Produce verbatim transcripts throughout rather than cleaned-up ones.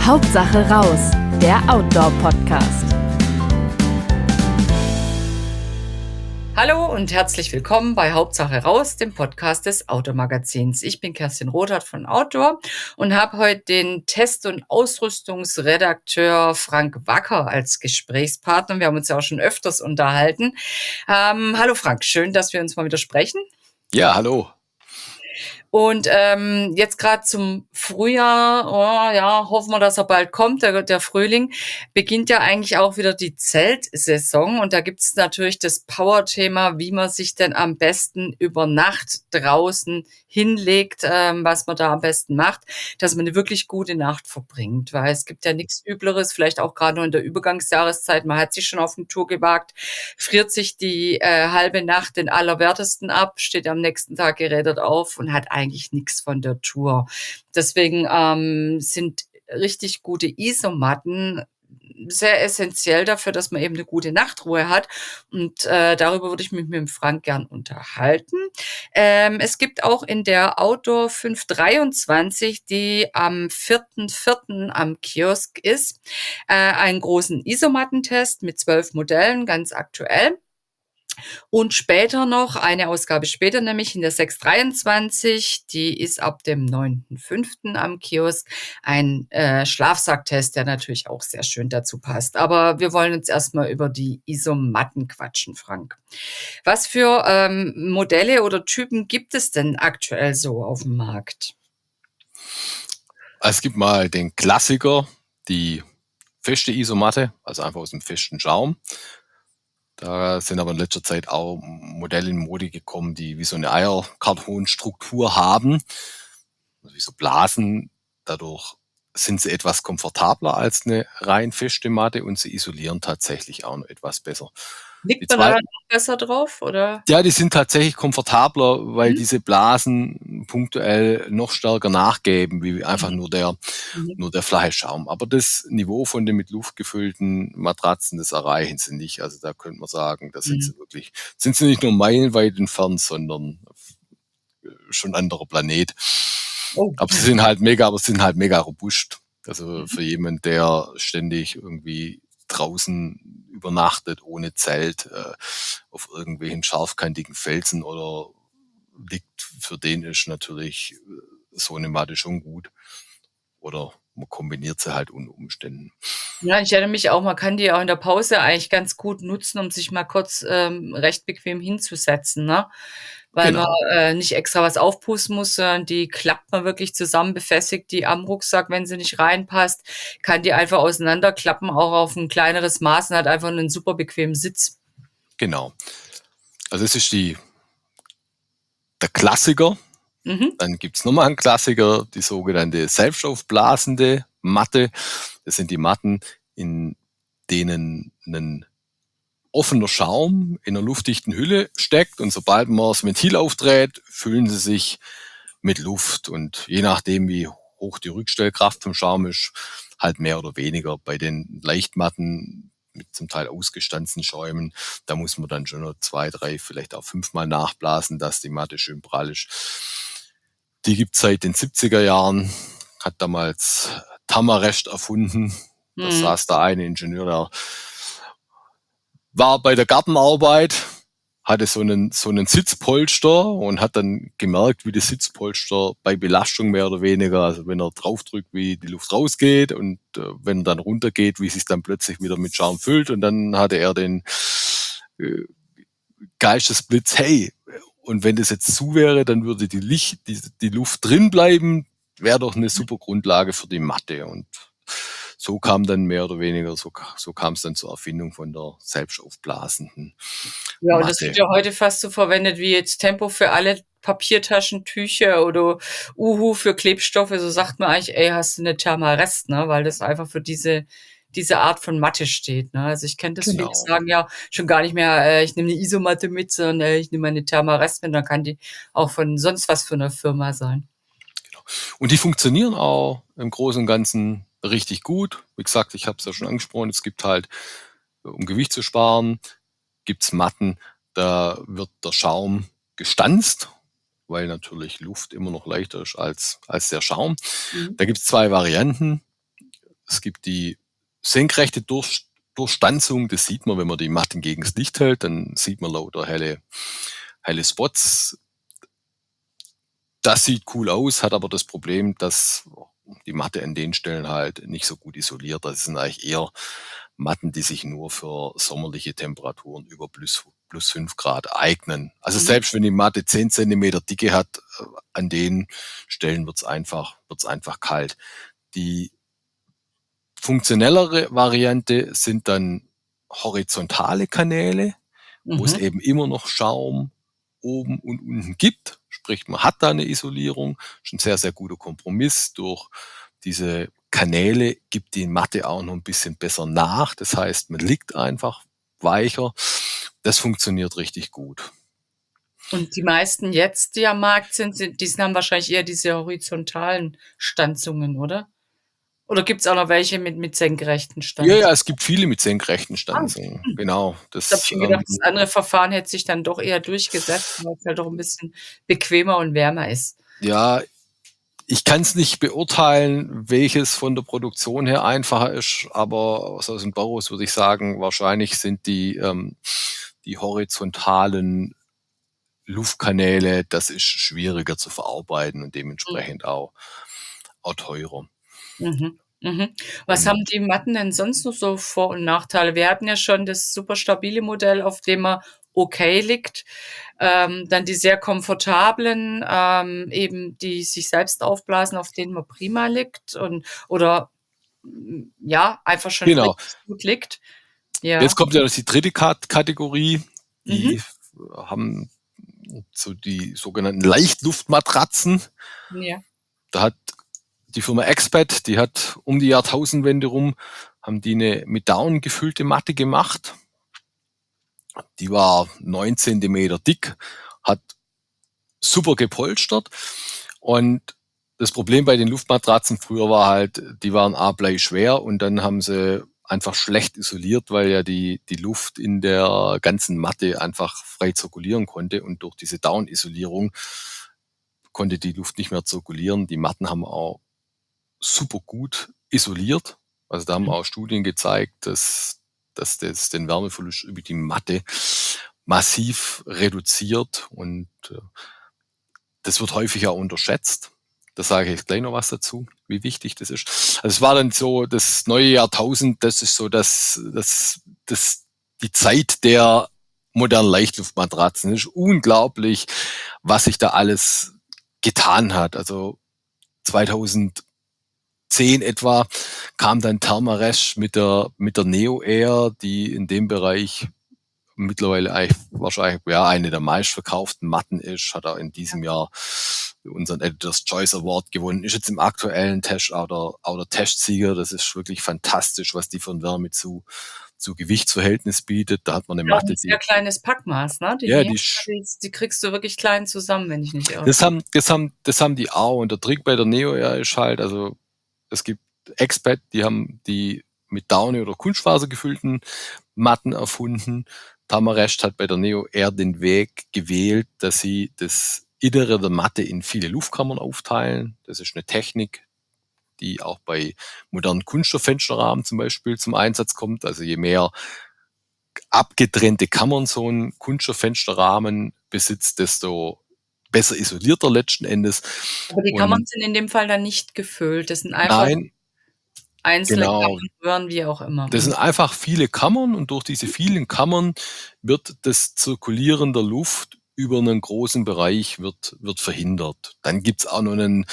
Hauptsache raus, der Outdoor-Podcast. Hallo und herzlich willkommen bei Hauptsache raus, dem Podcast des Outdoor-Magazins. Ich bin Kerstin Rothart von Outdoor und habe heute den Test- und Ausrüstungsredakteur Frank Wacker als Gesprächspartner. Wir haben uns ja auch schon öfters unterhalten. Ähm, hallo Frank, schön, dass wir uns mal wieder sprechen. Ja, hallo. Und ähm, jetzt gerade zum Frühjahr, oh, ja, hoffen wir, dass er bald kommt, der, der Frühling, beginnt ja eigentlich auch wieder die Zeltsaison. Und da gibt es natürlich das Power-Thema, wie man sich denn am besten über Nacht draußen hinlegt, ähm, was man da am besten macht, dass man eine wirklich gute Nacht verbringt. Weil es gibt ja nichts Übleres, vielleicht auch gerade nur in der Übergangsjahreszeit, man hat sich schon auf eine Tour gewagt, friert sich die äh, halbe Nacht den Allerwertesten ab, steht am nächsten Tag gerädert auf und hat eigentlich nichts von der Tour. Deswegen ähm, sind richtig gute Isomatten sehr essentiell dafür, dass man eben eine gute Nachtruhe hat. Und äh, darüber würde ich mich mit dem Frank gern unterhalten. Ähm, es gibt auch in der Outdoor fünf dreiundzwanzig, die am vierten vierten am Kiosk ist, äh, einen großen Isomattentest mit zwölf Modellen, ganz aktuell. Und später noch, eine Ausgabe später, nämlich in der sechs dreiundzwanzig, die ist ab dem neunten fünften am Kiosk, ein äh, Schlafsacktest, der natürlich auch sehr schön dazu passt. Aber wir wollen uns erstmal über die Isomatten quatschen, Frank. Was für ähm, Modelle oder Typen gibt es denn aktuell so auf dem Markt? Es gibt mal den Klassiker, die feste Isomatte, also einfach aus dem festen Schaum. Da sind aber in letzter Zeit auch Modelle in Mode gekommen, die wie so eine Eierkartonstruktur haben, also wie so Blasen. Dadurch sind sie etwas komfortabler als eine rein feste Matte und sie isolieren tatsächlich auch noch etwas besser. Die Liegt man da zweiten, noch besser drauf, oder? ja, die sind tatsächlich komfortabler, weil Mhm. diese Blasen punktuell noch stärker nachgeben, wie einfach Mhm. nur der, Mhm. nur der flache Schaum. Aber das Niveau von den mit Luft gefüllten Matratzen, das erreichen sie nicht. Also da könnte man sagen, da sind Mhm. sie wirklich, sind sie nicht nur meilenweit entfernt, sondern schon ein anderer Planet. Oh. Aber sie sind halt mega, aber sie sind halt mega robust. Also Mhm. für jemanden, der ständig irgendwie draußen übernachtet, ohne Zelt, äh, auf irgendwelchen scharfkantigen Felsen oder liegt, für den ist natürlich so eine Matte schon gut. Oder man kombiniert sie halt unter Umständen. Ja, ich erinnere mich auch, man kann die auch in der Pause eigentlich ganz gut nutzen, um sich mal kurz ähm, recht bequem hinzusetzen, ne? Weil man Genau, äh, nicht extra was aufpusten muss, sondern die klappt man wirklich zusammen, befestigt die am Rucksack, wenn sie nicht reinpasst, kann die einfach auseinanderklappen, auch auf ein kleineres Maß und hat einfach einen super bequemen Sitz. genau. Also es ist die, der Klassiker. Mhm. Dann gibt's nochmal einen Klassiker, die sogenannte selbstaufblasende Matte. Das sind die Matten, in denen ein offener Schaum in einer luftdichten Hülle steckt und sobald man das Ventil aufdreht, füllen sie sich mit Luft und je nachdem, wie hoch die Rückstellkraft vom Schaum ist, halt mehr oder weniger. Bei den Leichtmatten mit zum Teil ausgestanzten Schäumen, da muss man dann schon noch zwei, drei, vielleicht auch fünfmal nachblasen, dass die Matte schön prall ist. Die gibt's seit den siebziger Jahren, hat damals Tamarest erfunden. Da Mhm. saß da ein Ingenieur, der war bei der Gartenarbeit, hatte so einen, so einen Sitzpolster und hat dann gemerkt, wie das Sitzpolster bei Belastung mehr oder weniger, also wenn er draufdrückt, wie die Luft rausgeht und äh, wenn er dann runtergeht, wie sich dann plötzlich wieder mit Schaum füllt. Und dann hatte er den äh, Geistesblitz, hey, und wenn das jetzt zu wäre, dann würde die, Licht, die, die Luft drin bleiben, wäre doch eine super Grundlage für die Matte. Und so kam dann mehr oder weniger, so, so kam es dann zur Erfindung von der selbstaufblasenden Ja, und das wird Matte. ja heute fast so verwendet wie jetzt Tempo für alle Papiertaschentücher oder Uhu für Klebstoffe. So sagt man eigentlich, ey, hast du eine Thermarest, ne? Weil das einfach für diese, diese Art von Matte steht, ne? Also ich kenne das, viele Genau, sagen ja schon gar nicht mehr, äh, ich nehme eine Isomatte mit, sondern äh, ich nehme eine Thermarest mit, dann kann die auch von sonst was für einer Firma sein. genau. Und die funktionieren auch im Großen und Ganzen richtig gut. Wie gesagt, ich habe es ja schon angesprochen, es gibt halt, um Gewicht zu sparen, gibt's Matten, da wird der Schaum gestanzt, weil natürlich Luft immer noch leichter ist als, als der Schaum. Mhm. Da gibt's zwei Varianten. Es gibt die senkrechte Durch, Durchstanzung, das sieht man, wenn man die Matten gegen das Licht hält, dann sieht man lauter helle, helle Spots. Das sieht cool aus, hat aber das Problem, dass die Matte an den Stellen halt nicht so gut isoliert. Das sind eigentlich eher Matten, die sich nur für sommerliche Temperaturen über plus, plus fünf Grad eignen. Also Mhm. selbst wenn die Matte zehn Zentimeter Dicke hat, äh, an den Stellen wird's einfach, wird's einfach kalt. Die funktionellere Variante sind dann horizontale Kanäle, wo es Mhm. eben immer noch Schaum oben und unten gibt. Sprich, man hat da eine Isolierung. Schon ein sehr, sehr guter Kompromiss. Durch diese Kanäle gibt die Matte auch noch ein bisschen besser nach. Das heißt, man liegt einfach weicher. Das funktioniert richtig gut. Und die meisten jetzt, die am Markt sind, sind die haben wahrscheinlich eher diese horizontalen Stanzungen, oder? Oder gibt's auch noch welche mit mit senkrechten Ja, Stanzungen? ja, es gibt viele mit senkrechten Ah, Stanzungen. hm. Genau. Jetzt habe ich Das, schon ähm, gedacht, das andere Verfahren hätte sich dann doch eher durchgesetzt, weil es halt doch 'n bisschen bequemer und wärmer ist. ja, ich kann es nicht beurteilen, welches von der Produktion her einfacher ist, aber aus aus dem Bauhaus würde ich sagen, wahrscheinlich sind die, ähm, die horizontalen Luftkanäle, das ist schwieriger zu verarbeiten und Mhm. dementsprechend auch, auch teurer. Mhm, mhm. Was Und haben die Matten denn sonst noch so Vor und Nachteile? Wir hatten ja schon das super stabile Modell, auf dem man okay liegt. Ähm, dann die sehr komfortablen, ähm, eben die sich selbst aufblasen, auf denen man prima liegt und oder, hm, ja, einfach schon genau. richtig gut liegt. Ja. Jetzt kommt ja noch die dritte Kat Kategorie. Mhm. Die haben so die sogenannten Leichtluftmatratzen. Ja. Da hat die Firma Expat, die hat um die Jahrtausendwende rum, haben die eine mit Down gefüllte Matte gemacht. Die war neun Zentimeter dick, hat super gepolstert. Und das Problem bei den Luftmatratzen früher war halt, die waren A, bleischwer und dann haben sie einfach schlecht isoliert, weil ja die, die Luft in der ganzen Matte einfach frei zirkulieren konnte und durch diese Down-Isolierung konnte die Luft nicht mehr zirkulieren. Die Matten haben auch super gut isoliert. Also da haben Mhm. auch Studien gezeigt, dass, dass das den Wärmeverlust über die Matte massiv reduziert und äh, das wird häufig auch unterschätzt. Da sage ich jetzt gleich noch was dazu, wie wichtig das ist. Also es war dann so, das neue Jahrtausend, das ist so das, das, das, die Zeit der modernen Leichtluftmatratzen. Es ist unglaublich, was sich da alles getan hat. Also zweitausendzehn etwa kam dann Thermaresch mit der, mit der Neo Air, die in dem Bereich mittlerweile eigentlich wahrscheinlich ja eine der meistverkauften Matten ist, hat er in diesem Jahr unseren Editor's Choice Award gewonnen, ist jetzt im aktuellen Test auch der, auch der Testsieger. Das ist wirklich fantastisch, was die von Wärme zu, zu Gewichtsverhältnis bietet. Da hat man eine Ja, auch 'n Matte, sehr die, kleines Packmaß, ne? Die ja, Neo, die, sch- die die kriegst du wirklich klein zusammen, wenn ich nicht irre. das haben, das haben, das haben die auch. Und der Trick bei der Neo Air ist halt, also es gibt Expat, die haben die mit Daune oder Kunstfaser gefüllten Matten erfunden. Thermarest hat bei der Neo Air den Weg gewählt, dass sie das Innere der Matte in viele Luftkammern aufteilen. Das ist eine Technik, die auch bei modernen Kunststofffensterrahmen zum Beispiel zum Einsatz kommt. Also je mehr abgetrennte Kammern so ein Kunststofffensterrahmen besitzt, desto besser isoliert er letzten Endes. Aber die Kammern Und sind in dem Fall dann nicht gefüllt. Das sind einfach nein, einzelne genau, Kammern, Röhren, wie auch immer. das Mhm. sind einfach viele Kammern und durch diese vielen Kammern wird das Zirkulieren der Luft über einen großen Bereich wird, wird verhindert. Dann gibt's auch noch einen,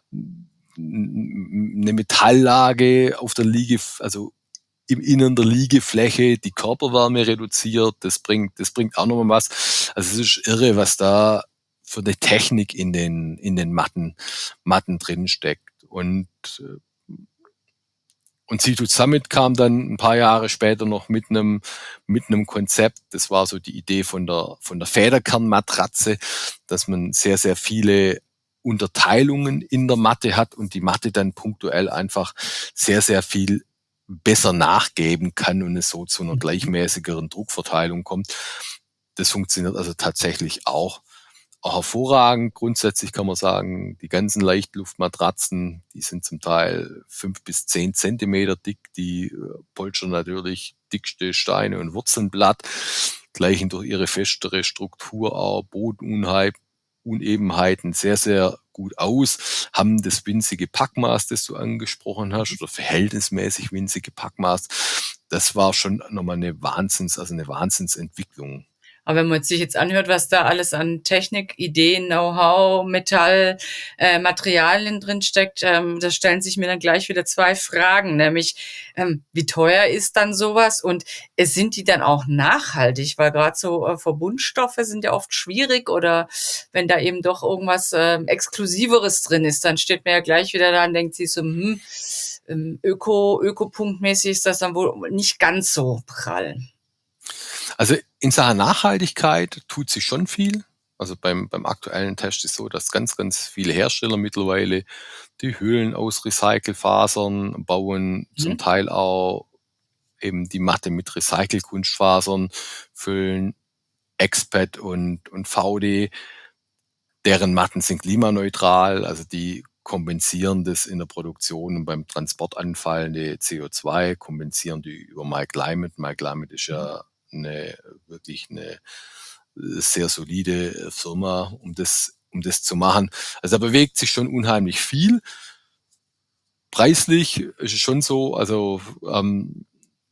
eine Metalllage auf der Liege, also im Innern der Liegefläche, die Körperwärme reduziert. Das bringt, das bringt auch noch mal was. Also es ist irre, was da für eine Technik in den, in den Matten, Matten drin steckt. Und äh, Und Situ Summit kam dann ein paar Jahre später noch mit einem, mit einem Konzept. Das war so die Idee von der, von der Federkernmatratze, dass man sehr, sehr viele Unterteilungen in der Matte hat und die Matte dann punktuell einfach sehr, sehr viel besser nachgeben kann und es so zu einer Mhm. gleichmäßigeren Druckverteilung kommt. Das funktioniert also tatsächlich auch, hervorragend. Grundsätzlich kann man sagen, die ganzen Leichtluftmatratzen, die sind zum Teil fünf bis zehn Zentimeter dick, die äh, polstern natürlich dickste Steine und Wurzeln platt, gleichen durch ihre festere Struktur auch Bodenunebenheiten sehr, sehr gut aus, haben das winzige Packmaß, das du angesprochen hast, oder verhältnismäßig winzige Packmaß. Das war schon nochmal eine Wahnsinns, also eine Wahnsinnsentwicklung. Aber wenn man sich jetzt anhört, was da alles an Technik, Ideen, Know-how, Metall, äh, Materialien drin steckt, ähm, da stellen sich mir dann gleich wieder zwei Fragen, nämlich ähm, wie teuer ist dann sowas und äh, sind die dann auch nachhaltig? Weil gerade so äh, Verbundstoffe sind ja oft schwierig oder wenn da eben doch irgendwas äh, Exklusiveres drin ist, dann steht man ja gleich wieder da und denkt sich so, hm, ähm, Öko, Ökopunktmäßig ist das dann wohl nicht ganz so prall. Also in Sachen Nachhaltigkeit tut sich schon viel. Also beim, beim aktuellen Test ist so, dass ganz, ganz viele Hersteller mittlerweile die Hüllen aus Recycelfasern bauen, mhm. zum Teil auch eben die Matte mit Recycle-Kunstfasern füllen, Expat und, und V D. Deren Matten sind klimaneutral, also die kompensieren das in der Produktion und beim Transport anfallende C O zwei, kompensieren die über MyClimate. MyClimate ist ja eine wirklich eine sehr solide Firma, um das, um das zu machen. Also da bewegt sich schon unheimlich viel. Preislich ist es schon so, also ähm,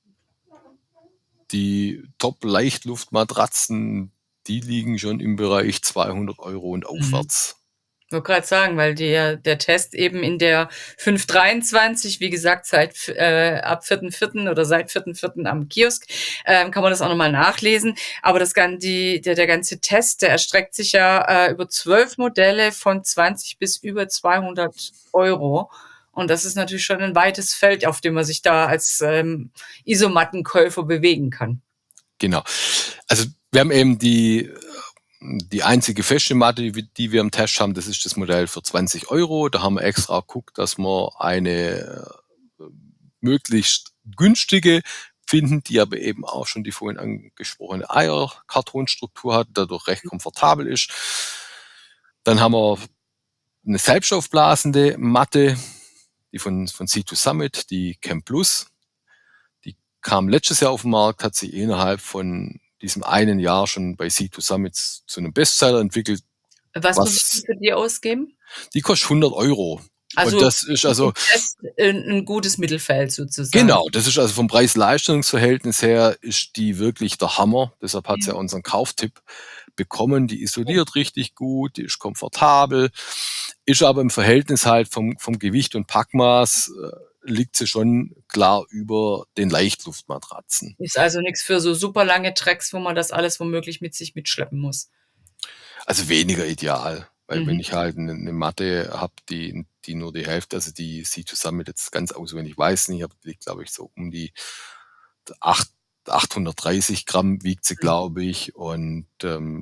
die Top-Leichtluftmatratzen, die liegen schon im Bereich zweihundert Euro und aufwärts. Ich wollte gerade sagen, weil der, der Test eben in der fünf dreiundzwanzig, wie gesagt, seit äh, ab vierten vierten oder seit vierten vierten am Kiosk, ähm, kann man das auch nochmal nachlesen. Aber das, die, der, der ganze Test, der erstreckt sich ja äh, über zwölf Modelle von zwanzig bis über zweihundert Euro. Und das ist natürlich schon ein weites Feld, auf dem man sich da als ähm, Isomattenkäufer bewegen kann. Genau. Also wir haben eben die Die einzige feste Matte, die wir im Test haben, das ist das Modell für zwanzig Euro. Da haben wir extra geguckt, dass wir eine möglichst günstige finden, die aber eben auch schon die vorhin angesprochene Eierkartonstruktur hat, dadurch recht komfortabel ist. Dann haben wir eine selbstaufblasende Matte, die von, von C zwei Summit, die Chem Plus. Die kam letztes Jahr auf den Markt, hat sich innerhalb von diesem einen Jahr schon bei C zwei Summit zu einem Bestseller entwickelt. Was, was muss man für die ausgeben? Die kostet hundert Euro. Also und das ist also ein, ein gutes Mittelfeld sozusagen. Genau, das ist also vom Preis-Leistungs-Verhältnis her ist die wirklich der Hammer. Deshalb hat sie ja unseren Kauftipp bekommen. Die isoliert richtig gut, die ist komfortabel, ist aber im Verhältnis halt vom, vom Gewicht und Packmaß äh, liegt sie schon klar über den Leichtluftmatratzen. Ist also nichts für so super lange Tracks, wo man das alles womöglich mit sich mitschleppen muss. Also weniger ideal, weil Mhm. wenn ich halt eine, eine Matte habe, die, die nur die Hälfte, also die C zwei Summit jetzt ganz auswendig weiß nicht, aber die liegt, glaube ich, so um die acht, achthundertdreißig Gramm wiegt sie, glaube ich, und ähm,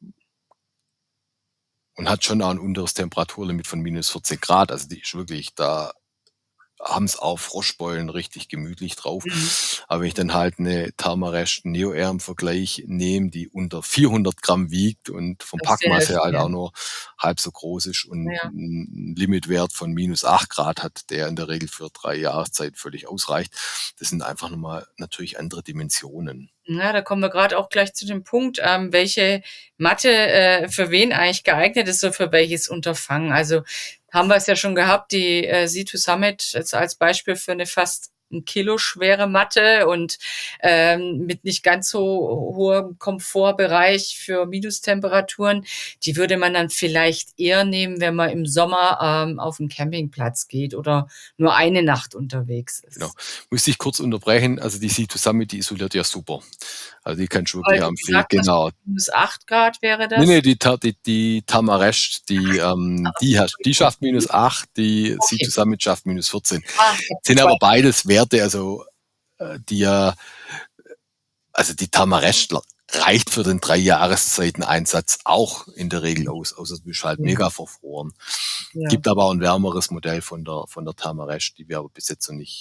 und hat schon auch ein unteres Temperaturlimit von minus vierzig Grad. Also die ist wirklich, da haben es auch Froschbeulen richtig gemütlich drauf. Mhm. Aber wenn ich dann halt eine Thermarest Neo Air im Vergleich nehme, die unter vierhundert Gramm wiegt und vom Das ist sehr Packmaß her halt schwer. auch nur halb so groß ist und Ja. einen Limitwert von minus acht Grad hat, der in der Regel für drei Jahreszeit völlig ausreicht. Das sind einfach nochmal natürlich andere Dimensionen. Ja, da kommen wir gerade auch gleich zu dem Punkt, ähm, welche Matte äh, für wen eigentlich geeignet ist, so für welches Unterfangen. Also haben wir es ja schon gehabt, die äh, C zwei Summit jetzt als Beispiel für eine fast ein Kilo schwere Matte und ähm, mit nicht ganz so hohem Komfortbereich für Minustemperaturen. Die würde man dann vielleicht eher nehmen, wenn man im Sommer ähm, auf einen Campingplatz geht oder nur eine Nacht unterwegs ist. Genau. Müsste ich kurz unterbrechen. Also die C zwei Summit, die isoliert ja super. Also die kannst du wirklich Weil du empfehlen. gesagt hast, Genau. minus acht Grad wäre das? Nee, nee, die, Ta- die, die Thermarest, die, ähm, die, hat- die schafft minus acht, die Okay. C zwei Summit schafft minus vierzehn. Ah, ich hab Sind zwei. aber beides Werte, also äh, die ja, also die Thermarest reicht für den drei Jahreszeiten-Einsatz auch in der Regel aus, außer du bist halt Ja. mega verfroren. Ja. Gibt aber auch ein wärmeres Modell von der von der Thermarest, die wir aber bis jetzt noch nicht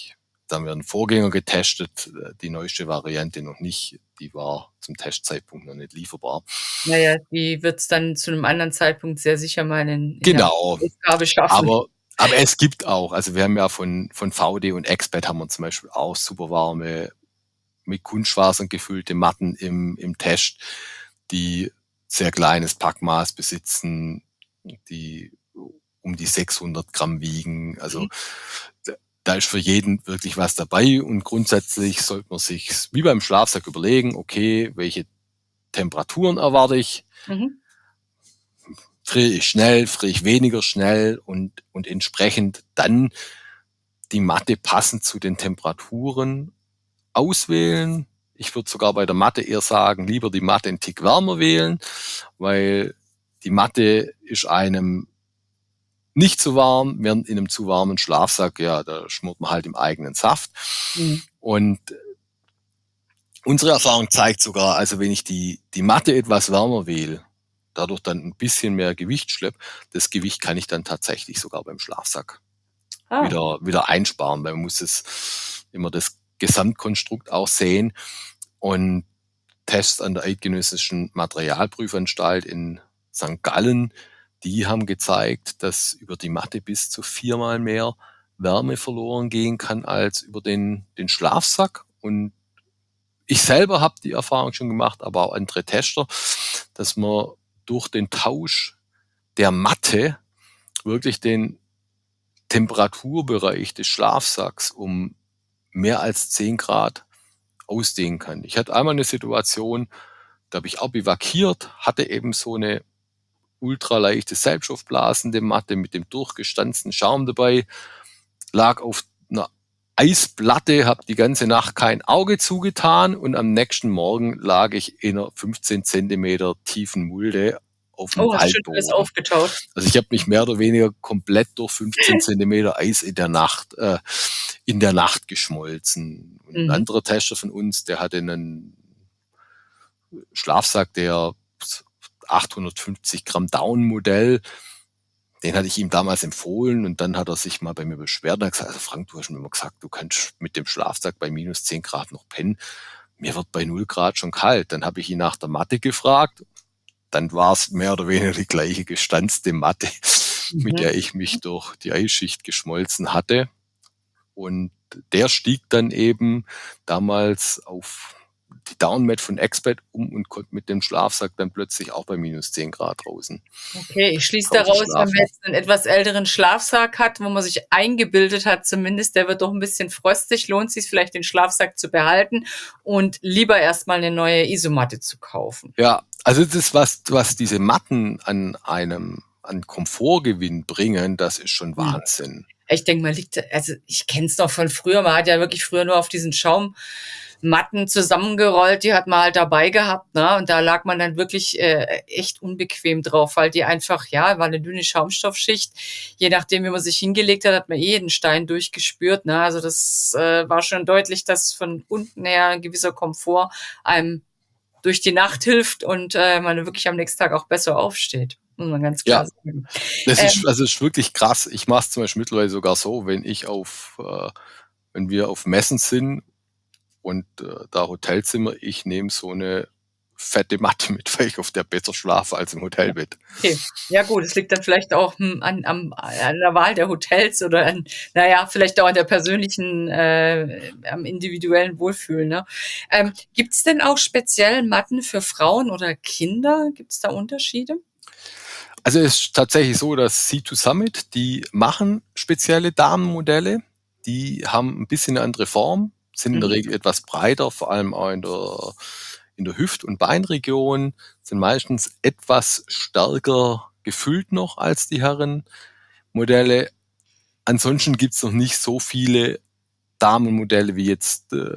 da haben wir einen Vorgänger getestet, die neueste Variante noch nicht. Die war zum Testzeitpunkt noch nicht lieferbar. Naja, die wird es dann zu einem anderen Zeitpunkt sehr sicher mal in, in Genau. der Ausgabe schaffen. Aber, aber es gibt auch, also wir haben ja von, von V D und Expert haben wir zum Beispiel auch super warme, mit Kunstfasern gefüllte Matten im, im Test, die sehr kleines Packmaß besitzen, die um die sechshundert Gramm wiegen. Also mhm. da, da ist für jeden wirklich was dabei und grundsätzlich sollte man sich wie beim Schlafsack überlegen, okay, welche Temperaturen erwarte ich? Mhm. Friere ich schnell, friere ich weniger schnell und, und entsprechend dann die Matte passend zu den Temperaturen auswählen. Ich würde sogar bei der Matte eher sagen, lieber die Matte einen Tick wärmer wählen, weil die Matte ist einem nicht zu warm, während in einem zu warmen Schlafsack, ja, da schmort man halt im eigenen Saft. Mhm. Und unsere Erfahrung zeigt sogar, also wenn ich die, die Matte etwas wärmer wähle, dadurch dann ein bisschen mehr Gewicht schleppe, das Gewicht kann ich dann tatsächlich sogar beim Schlafsack ah. wieder, wieder einsparen, weil man muss es immer das Gesamtkonstrukt auch sehen. Und Tests an der Eidgenössischen Materialprüfanstalt in Sankt Gallen, die haben gezeigt, dass über die Matte bis zu viermal mehr Wärme verloren gehen kann als über den, den Schlafsack. Und ich selber habe die Erfahrung schon gemacht, aber auch andere Tester, dass man durch den Tausch der Matte wirklich den Temperaturbereich des Schlafsacks um mehr als zehn Grad ausdehnen kann. Ich hatte einmal eine Situation, da habe ich auch bivakiert, hatte eben so eine ultraleichte selbstaufblasende Matte mit dem durchgestanzten Schaum dabei, lag auf einer Eisplatte, habe die ganze Nacht kein Auge zugetan und am nächsten Morgen lag ich in einer fünfzehn Zentimeter tiefen Mulde auf dem oh, Waldboden. Ist aufgetaut. Also ich habe mich mehr oder weniger komplett durch fünfzehn Zentimeter Eis in der Nacht äh, in der Nacht geschmolzen. Und mhm. Ein anderer Tester von uns, der hatte einen Schlafsack, der achthundertfünfzig Gramm Down-Modell, den hatte ich ihm damals empfohlen und dann hat er sich mal bei mir beschwert und hat gesagt, also Frank, du hast mir immer gesagt, du kannst mit dem Schlafsack bei minus zehn Grad noch pennen. Mir wird bei null Grad schon kalt. Dann habe ich ihn nach der Matte gefragt. Dann war es mehr oder weniger die gleiche gestanzte Matte, mhm. mit der ich mich durch die Eisschicht geschmolzen hatte. Und der stieg dann eben damals auf die Downmat von Expert um und konnte mit dem Schlafsack dann plötzlich auch bei minus zehn Grad draußen. Okay, ich schließe daraus, schlafen. Wenn man jetzt einen etwas älteren Schlafsack hat, wo man sich eingebildet hat zumindest, der wird doch ein bisschen frostig, lohnt es sich vielleicht den Schlafsack zu behalten und lieber erstmal eine neue Isomatte zu kaufen. Ja, also das ist was, was diese Matten an einem an Komfortgewinn bringen, das ist schon Wahnsinn. Ich denke mal, liegt, also ich kenne es noch von früher, man hat ja wirklich früher nur auf diesen Schaum Matten zusammengerollt, die hat man halt dabei gehabt, ne? Und da lag man dann wirklich äh, echt unbequem drauf, weil die einfach, ja, war eine dünne Schaumstoffschicht. Je nachdem, wie man sich hingelegt hat, hat man eh jeden Stein durchgespürt, ne? Also das äh, war schon deutlich, dass von unten her ein gewisser Komfort einem durch die Nacht hilft und äh, man wirklich am nächsten Tag auch besser aufsteht. Muss man ganz klar ja, sagen. Das ähm, ist, also ist wirklich krass. Ich mache es zum Beispiel mittlerweile sogar so, wenn ich auf, äh, wenn wir auf Messen sind und äh, da Hotelzimmer, ich nehme so eine fette Matte mit, weil ich auf der besser schlafe als im Hotelbett. Okay, ja gut, es liegt dann vielleicht auch hm, an, an, an der Wahl der Hotels oder an, naja, vielleicht auch an der persönlichen, äh, am individuellen Wohlfühlen. Ne? Ähm, gibt es denn auch speziell Matten für Frauen oder Kinder? Gibt es da Unterschiede? Also es ist tatsächlich so, dass C zwei Summit, die machen spezielle Damenmodelle, die haben ein bisschen eine andere Form, sind in der Regel etwas breiter, vor allem auch in der, in der Hüft- und Beinregion, sind meistens etwas stärker gefüllt noch als die Herrenmodelle. Ansonsten gibt es noch nicht so viele Damenmodelle, wie jetzt äh,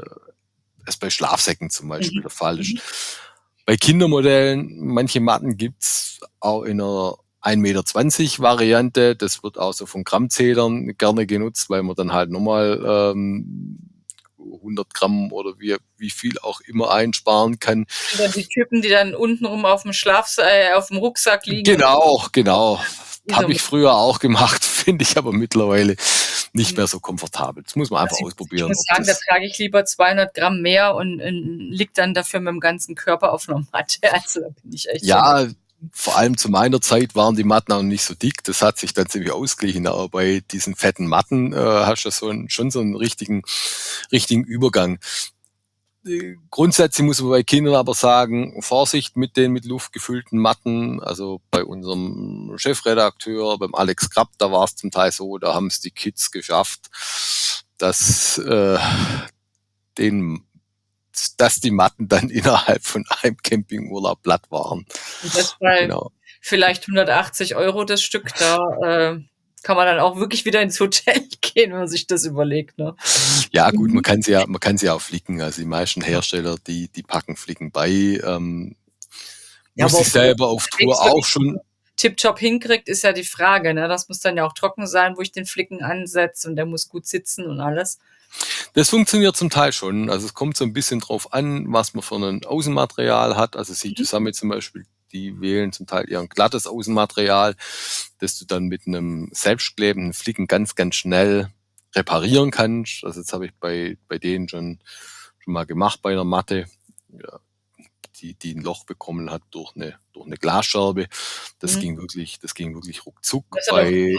es bei Schlafsäcken zum Beispiel mhm. der Fall ist. Mhm. Bei Kindermodellen, manche Matten gibt's auch in einer ein Meter zwanzig Variante. Das wird auch so von Grammzählern gerne genutzt, weil man dann halt nochmal ähm, hundert Gramm oder wie, wie viel auch immer einsparen kann. Oder die Typen, die dann untenrum auf dem Schlaf, äh, auf dem Rucksack liegen. Genau, genau. Habe ich früher auch gemacht, finde ich aber mittlerweile nicht mehr so komfortabel. Das muss man einfach Also, ich ausprobieren, muss ob sagen, da das trage ich lieber zweihundert Gramm mehr und, und liege dann dafür mit dem ganzen Körper auf einer Matte. Also da bin ich echt schon. ja, vor allem zu meiner Zeit waren die Matten auch nicht so dick. Das hat sich dann ziemlich ausgeglichen. Aber bei diesen fetten Matten äh, hast du so einen, schon so einen richtigen, richtigen Übergang. Äh, Grundsätzlich muss man bei Kindern aber sagen, Vorsicht mit den mit Luft gefüllten Matten. Also bei unserem Chefredakteur, beim Alex Krapp, da war es zum Teil so, da haben es die Kids geschafft, dass äh, den dass die Matten dann innerhalb von einem Campingurlaub platt waren. Und das bei Genau. vielleicht hundertachtzig Euro das Stück, da äh, kann man dann auch wirklich wieder ins Hotel gehen, wenn man sich das überlegt. Ne? Ja, gut, man Mhm. kann sie ja, man kann sie auch flicken. Also die meisten Hersteller, die, die packen Flicken bei. Ähm, Ja, musste aber ich ob man selber auf das Tour auch schon. tipptopp hinkriegt, ist ja die Frage. Ne? Das muss dann ja auch trocken sein, wo ich den Flicken ansetze und der muss gut sitzen und alles. Das funktioniert zum Teil schon. Also es kommt so ein bisschen drauf an, was man für ein Außenmaterial hat. Also sie Mhm. zusammen zum Beispiel, die wählen zum Teil eher ein glattes Außenmaterial, das du dann mit einem selbstklebenden Flicken ganz, ganz schnell reparieren kannst. Also jetzt habe ich bei, bei denen schon, schon mal gemacht bei einer Matte, ja, die, die ein Loch bekommen hat durch eine, durch eine Glasscherbe. Das Mhm. ging wirklich, das ging wirklich ruckzuck. Das ist aber Bei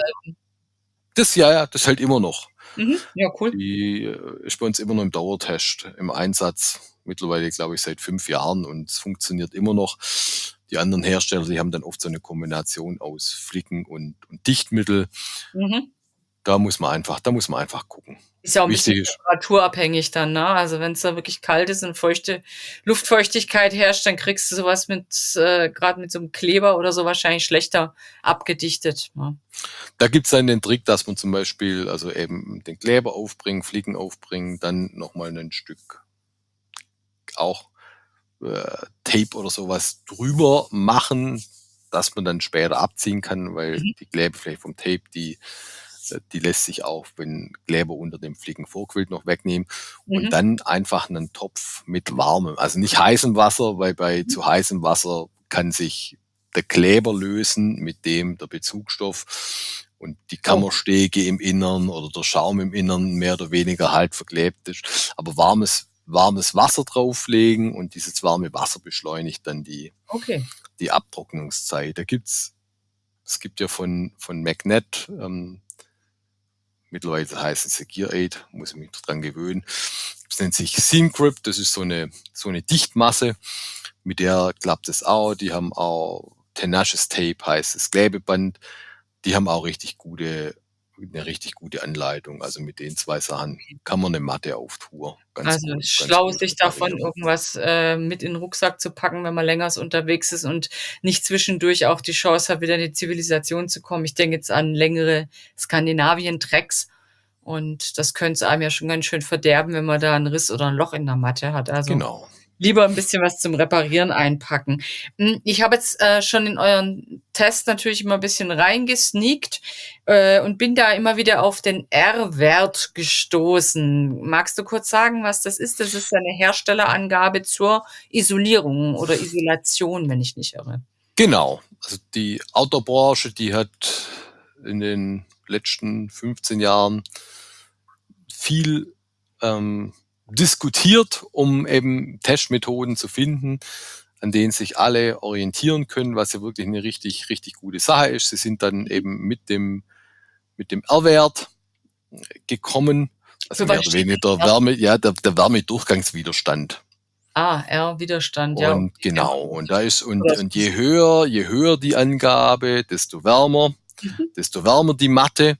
das, ja, ja, das hält immer noch. mhm. Ja, cool. Die äh, ist bei uns immer noch im Dauertest, im Einsatz. Mittlerweile, glaube ich, seit fünf Jahren und es funktioniert immer noch. Die anderen Hersteller, die haben dann oft so eine Kombination aus Flicken und, und Dichtmittel. Mhm. Da muss man einfach, da muss man einfach gucken. Ist ja auch ein bisschen Wichtig ist, temperaturabhängig dann, ne? Also wenn es da wirklich kalt ist und feuchte Luftfeuchtigkeit herrscht, dann kriegst du sowas mit, äh, gerade mit so einem Kleber oder so wahrscheinlich schlechter abgedichtet. Ne? da gibt's dann den Trick, dass man zum Beispiel, also eben den Kleber aufbringen, Flicken aufbringen, dann nochmal ein Stück auch äh, Tape oder sowas drüber machen, dass man dann später abziehen kann, weil Mhm. die Klebefläche vom Tape, die, äh, die lässt sich auch, wenn Kleber unter dem Flicken vorquillt, noch wegnehmen. Und Mhm. dann einfach einen Topf mit warmem, also nicht heißem Wasser, weil bei Mhm. zu heißem Wasser kann sich der Kleber lösen, mit dem der Bezugsstoff und die Oh. Kammerstege im Innern oder der Schaum im Innern mehr oder weniger halt verklebt ist. Aber warmes, warmes Wasser drauflegen und dieses warme Wasser beschleunigt dann die, Okay. die Abtrocknungszeit. Da gibt's, es gibt ja von, von Magnet, ähm, mittlerweile heißt es Gear Aid, muss ich mich dran gewöhnen. Das nennt sich Seam Grip, das ist so eine, so eine Dichtmasse, mit der klappt es auch. Die haben auch Tenacious Tape, heißt das Klebeband. Die haben auch richtig gute, eine richtig gute Anleitung. Also mit den zwei Sachen kann man eine Matte auf Tour ganz Also gut, ganz schlau, gut sich davon reparieren. irgendwas äh, mit in den Rucksack zu packen, wenn man länger unterwegs ist und nicht zwischendurch auch die Chance hat, wieder in die Zivilisation zu kommen. Ich denke jetzt an längere Skandinavien-Tracks und das könnte es einem ja schon ganz schön verderben, wenn man da einen Riss oder ein Loch in der Matte hat. Also Genau. lieber ein bisschen was zum Reparieren einpacken. Hm, ich habe jetzt äh, schon in euren Test natürlich immer ein bisschen reingesneakt äh, und bin da immer wieder auf den R-Wert gestoßen. Magst du kurz sagen, was das ist? Das ist eine Herstellerangabe zur Isolierung oder Isolation, wenn ich nicht irre. Genau. Also die Outdoor-Branche, die hat in den letzten fünfzehn Jahren viel ähm, diskutiert, um eben Testmethoden zu finden, an denen sich alle orientieren können, was ja wirklich eine richtig, richtig gute Sache ist. Sie sind dann eben mit dem, mit dem R-Wert gekommen, also Für mehr was oder steht weniger denn der R? Wärme, ja, der, der Wärmedurchgangswiderstand. Ah, R-Widerstand, ja. Und Okay, ja. genau, und da ist, und, Oder so. und je höher, je höher die Angabe, desto wärmer, Mhm. desto wärmer die Matte.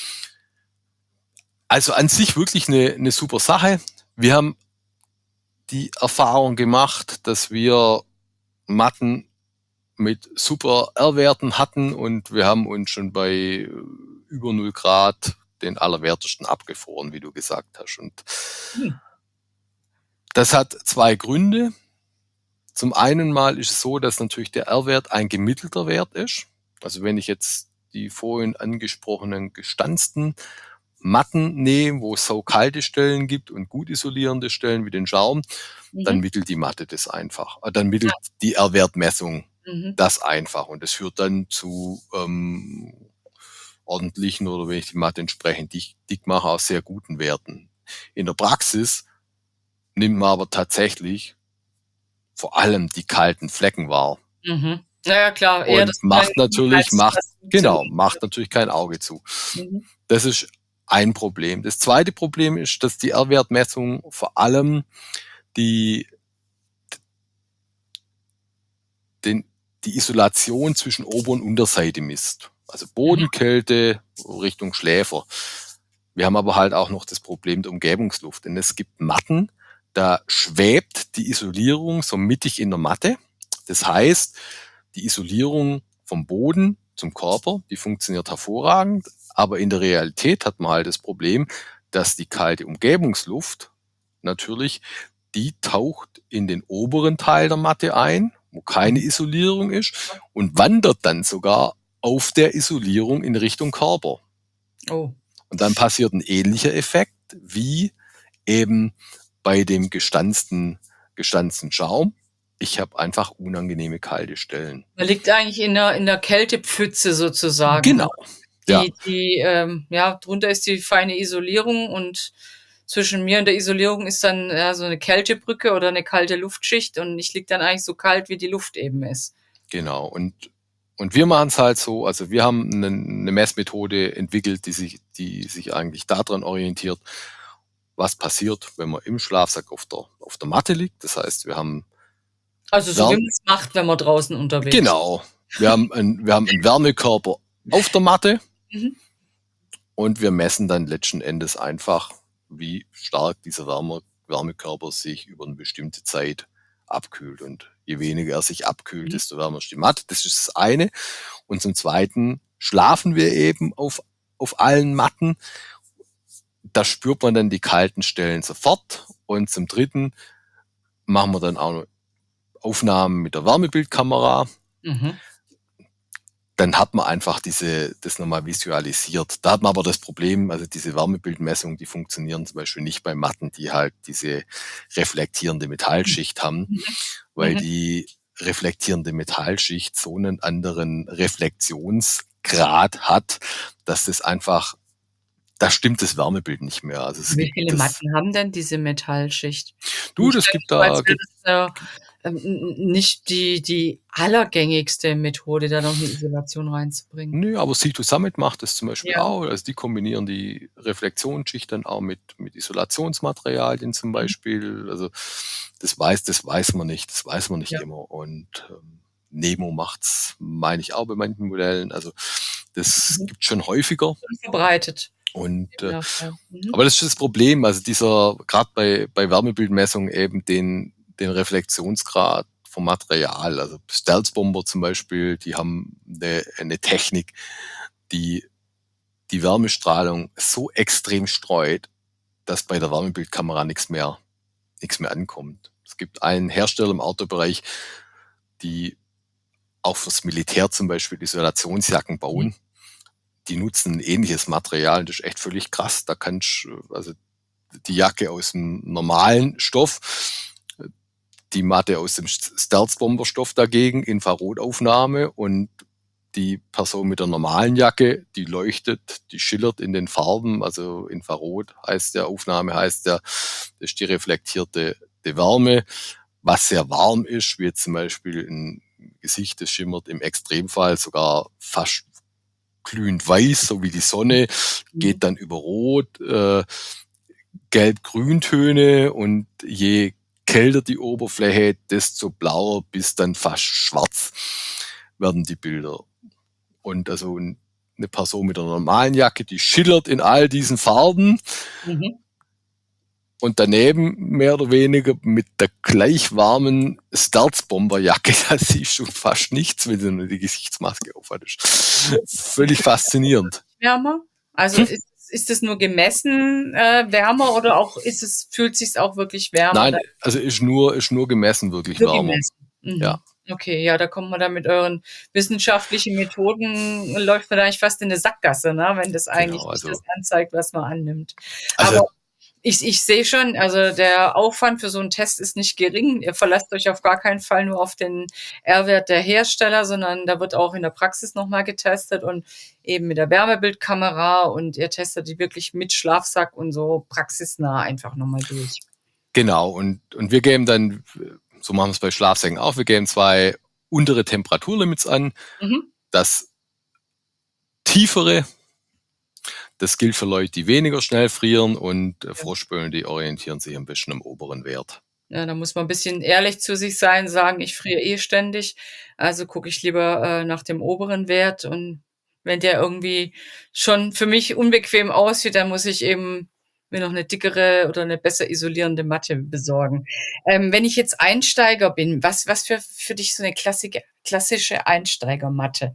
Also an sich wirklich eine, eine super Sache. Wir haben die Erfahrung gemacht, dass wir Matten mit super R-Werten hatten und wir haben uns schon bei äh, über null Grad den allerwertesten abgefroren, wie du gesagt hast. Und Hm. das hat zwei Gründe. Zum einen mal ist es so, dass natürlich der R-Wert ein gemittelter Wert ist. Also wenn ich jetzt die vorhin angesprochenen gestanzten Matten nehme, wo es so kalte Stellen gibt und gut isolierende Stellen wie den Schaum, dann Mhm. mittelt die Matte das einfach. Äh, Dann mittelt die R-Wertmessung Mhm. das einfach und das führt dann zu ähm, ordentlichen oder wenn ich die Matte entsprechend dick, dick mache, auch sehr guten Werten. In der Praxis nimmt man aber tatsächlich vor allem die kalten Flecken wahr. Mhm. Naja, klar, eher Und das macht natürlich, als macht, was genau, funktioniert. macht natürlich kein Auge zu. Mhm. Das ist ein Problem. Das zweite Problem ist, dass die R-Wertmessung vor allem die, den, die Isolation zwischen Ober- und Unterseite misst. Also Bodenkälte Richtung Schläfer. Wir haben aber halt auch noch das Problem der Umgebungsluft. Denn es gibt Matten, da schwebt die Isolierung so mittig in der Matte. Das heißt, die Isolierung vom Boden zum Körper, die funktioniert hervorragend. Aber in der Realität hat man halt das Problem, dass die kalte Umgebungsluft natürlich, die taucht in den oberen Teil der Matte ein, wo keine Isolierung ist, und wandert dann sogar auf der Isolierung in Richtung Körper. Oh. Und dann passiert ein ähnlicher Effekt wie eben bei dem gestanzten, gestanzten Schaum. Ich habe einfach unangenehme kalte Stellen. Man liegt eigentlich in der, in der Kältepfütze sozusagen. Genau. Die, Ja. die, ähm, ja, drunter ist die feine Isolierung und zwischen mir und der Isolierung ist dann ja, so eine Kältebrücke oder eine kalte Luftschicht und ich liege dann eigentlich so kalt, wie die Luft eben ist. Genau. Und, und wir machen es halt so, also wir haben eine, eine Messmethode entwickelt, die sich, die sich eigentlich daran orientiert, was passiert, wenn man im Schlafsack auf der, auf der Matte liegt. Das heißt, wir haben Also so Wärme- wie man es macht, wenn man draußen unterwegs Genau. Wir haben, ein, wir haben einen Wärmekörper auf der Matte. Mhm. Und wir messen dann letzten Endes einfach, wie stark dieser Wärme, Wärmekörper sich über eine bestimmte Zeit abkühlt. Und je weniger er sich abkühlt, Mhm. desto wärmer ist die Matte. Das ist das eine. Und zum Zweiten schlafen wir eben auf, auf allen Matten. Da spürt man dann die kalten Stellen sofort. Und zum Dritten machen wir dann auch noch Aufnahmen mit der Wärmebildkamera. Mhm. Dann hat man einfach diese, das nochmal visualisiert. Da hat man aber das Problem, also diese Wärmebildmessungen, die funktionieren zum Beispiel nicht bei Matten, die halt diese reflektierende Metallschicht haben, Mhm. weil Mhm. die reflektierende Metallschicht so einen anderen Reflexionsgrad hat, dass das einfach, da stimmt das Wärmebild nicht mehr. Also es Wie gibt viele das, Matten haben denn diese Metallschicht? du, Ich das stelle gibt mir vor, als da, wäre gibt, das äh, ähm, n- n- nicht die, die allergängigste Methode, da noch eine Isolation reinzubringen. nö, aber Situ Summit macht das zum Beispiel Ja. auch. Also die kombinieren die Reflexionsschicht dann auch mit, mit Isolationsmaterialien zum Mhm. Beispiel. Also das weiß, das weiß man nicht, das weiß man nicht Ja. immer. Und ähm, Nemo macht's, meine ich, auch bei manchen Modellen. Also das Mhm. gibt schon häufiger. Schon verbreitet. Und äh, Ja, ja. Mhm. aber das ist das Problem, also dieser, gerade bei, bei Wärmebildmessungen eben den, den Reflexionsgrad vom Material. Also Stealth-Bomber zum Beispiel, die haben eine, eine Technik, die die Wärmestrahlung so extrem streut, dass bei der Wärmebildkamera nichts mehr, nichts mehr ankommt. Es gibt einen Hersteller im Autobereich, die auch fürs Militär zum Beispiel Isolationsjacken bauen. Mhm. Die nutzen ein ähnliches Material. Das ist echt völlig krass. Da kannst du, also die Jacke aus dem normalen Stoff, die Matte aus dem Stealth-Bomber-Stoff dagegen, Infrarotaufnahme, und die Person mit der normalen Jacke, die leuchtet, die schillert in den Farben, also Infrarot heißt der, Aufnahme heißt der, das ist die reflektierte die Wärme, was sehr warm ist, wie jetzt zum Beispiel ein Gesicht, das schimmert im Extremfall sogar fast glühend weiß, so wie die Sonne, geht Mhm. dann über Rot, äh, Gelb-Grüntöne, und je kälter die Oberfläche, desto blauer bis dann fast schwarz werden die Bilder. Und also eine Person mit einer normalen Jacke, die schillert in all diesen Farben, Mhm. und daneben mehr oder weniger mit der gleich warmen Stealth-Bomber-Jacke, da siehst du fast nichts, wenn du nur die Gesichtsmaske aufhattest. Völlig faszinierend. Wärmer? Also Hm? ist, ist es nur gemessen äh, wärmer oder auch ist es, fühlt sich auch wirklich wärmer? Nein, also ist nur, ist nur gemessen wirklich Nur wärmer. gemessen. Mhm. Ja. Okay, ja, da kommt man dann mit euren wissenschaftlichen Methoden, läuft man da eigentlich fast in eine Sackgasse, ne? Wenn das eigentlich Genau, nicht also, das anzeigt, was man annimmt. also Aber Ich, ich sehe schon, also der Aufwand für so einen Test ist nicht gering. Ihr verlasst euch auf gar keinen Fall nur auf den R-Wert der Hersteller, sondern da wird auch in der Praxis nochmal getestet und eben mit der Wärmebildkamera und ihr testet die wirklich mit Schlafsack und so praxisnah einfach nochmal durch. Genau, und, und wir geben dann, so machen wir es bei Schlafsäcken auch, wir geben zwei untere Temperaturlimits an. Mhm. Das tiefere, das gilt für Leute, die weniger schnell frieren, und äh, Froschböen, die orientieren sich ein bisschen am oberen Wert. Ja, da muss man ein bisschen ehrlich zu sich sein, sagen, ich friere eh ständig, also gucke ich lieber äh, nach dem oberen Wert, und wenn der irgendwie schon für mich unbequem aussieht, dann muss ich eben mir noch eine dickere oder eine besser isolierende Matte besorgen. Ähm, wenn ich jetzt Einsteiger bin, was, was für, für dich so eine klassische, klassische Einsteigermatte?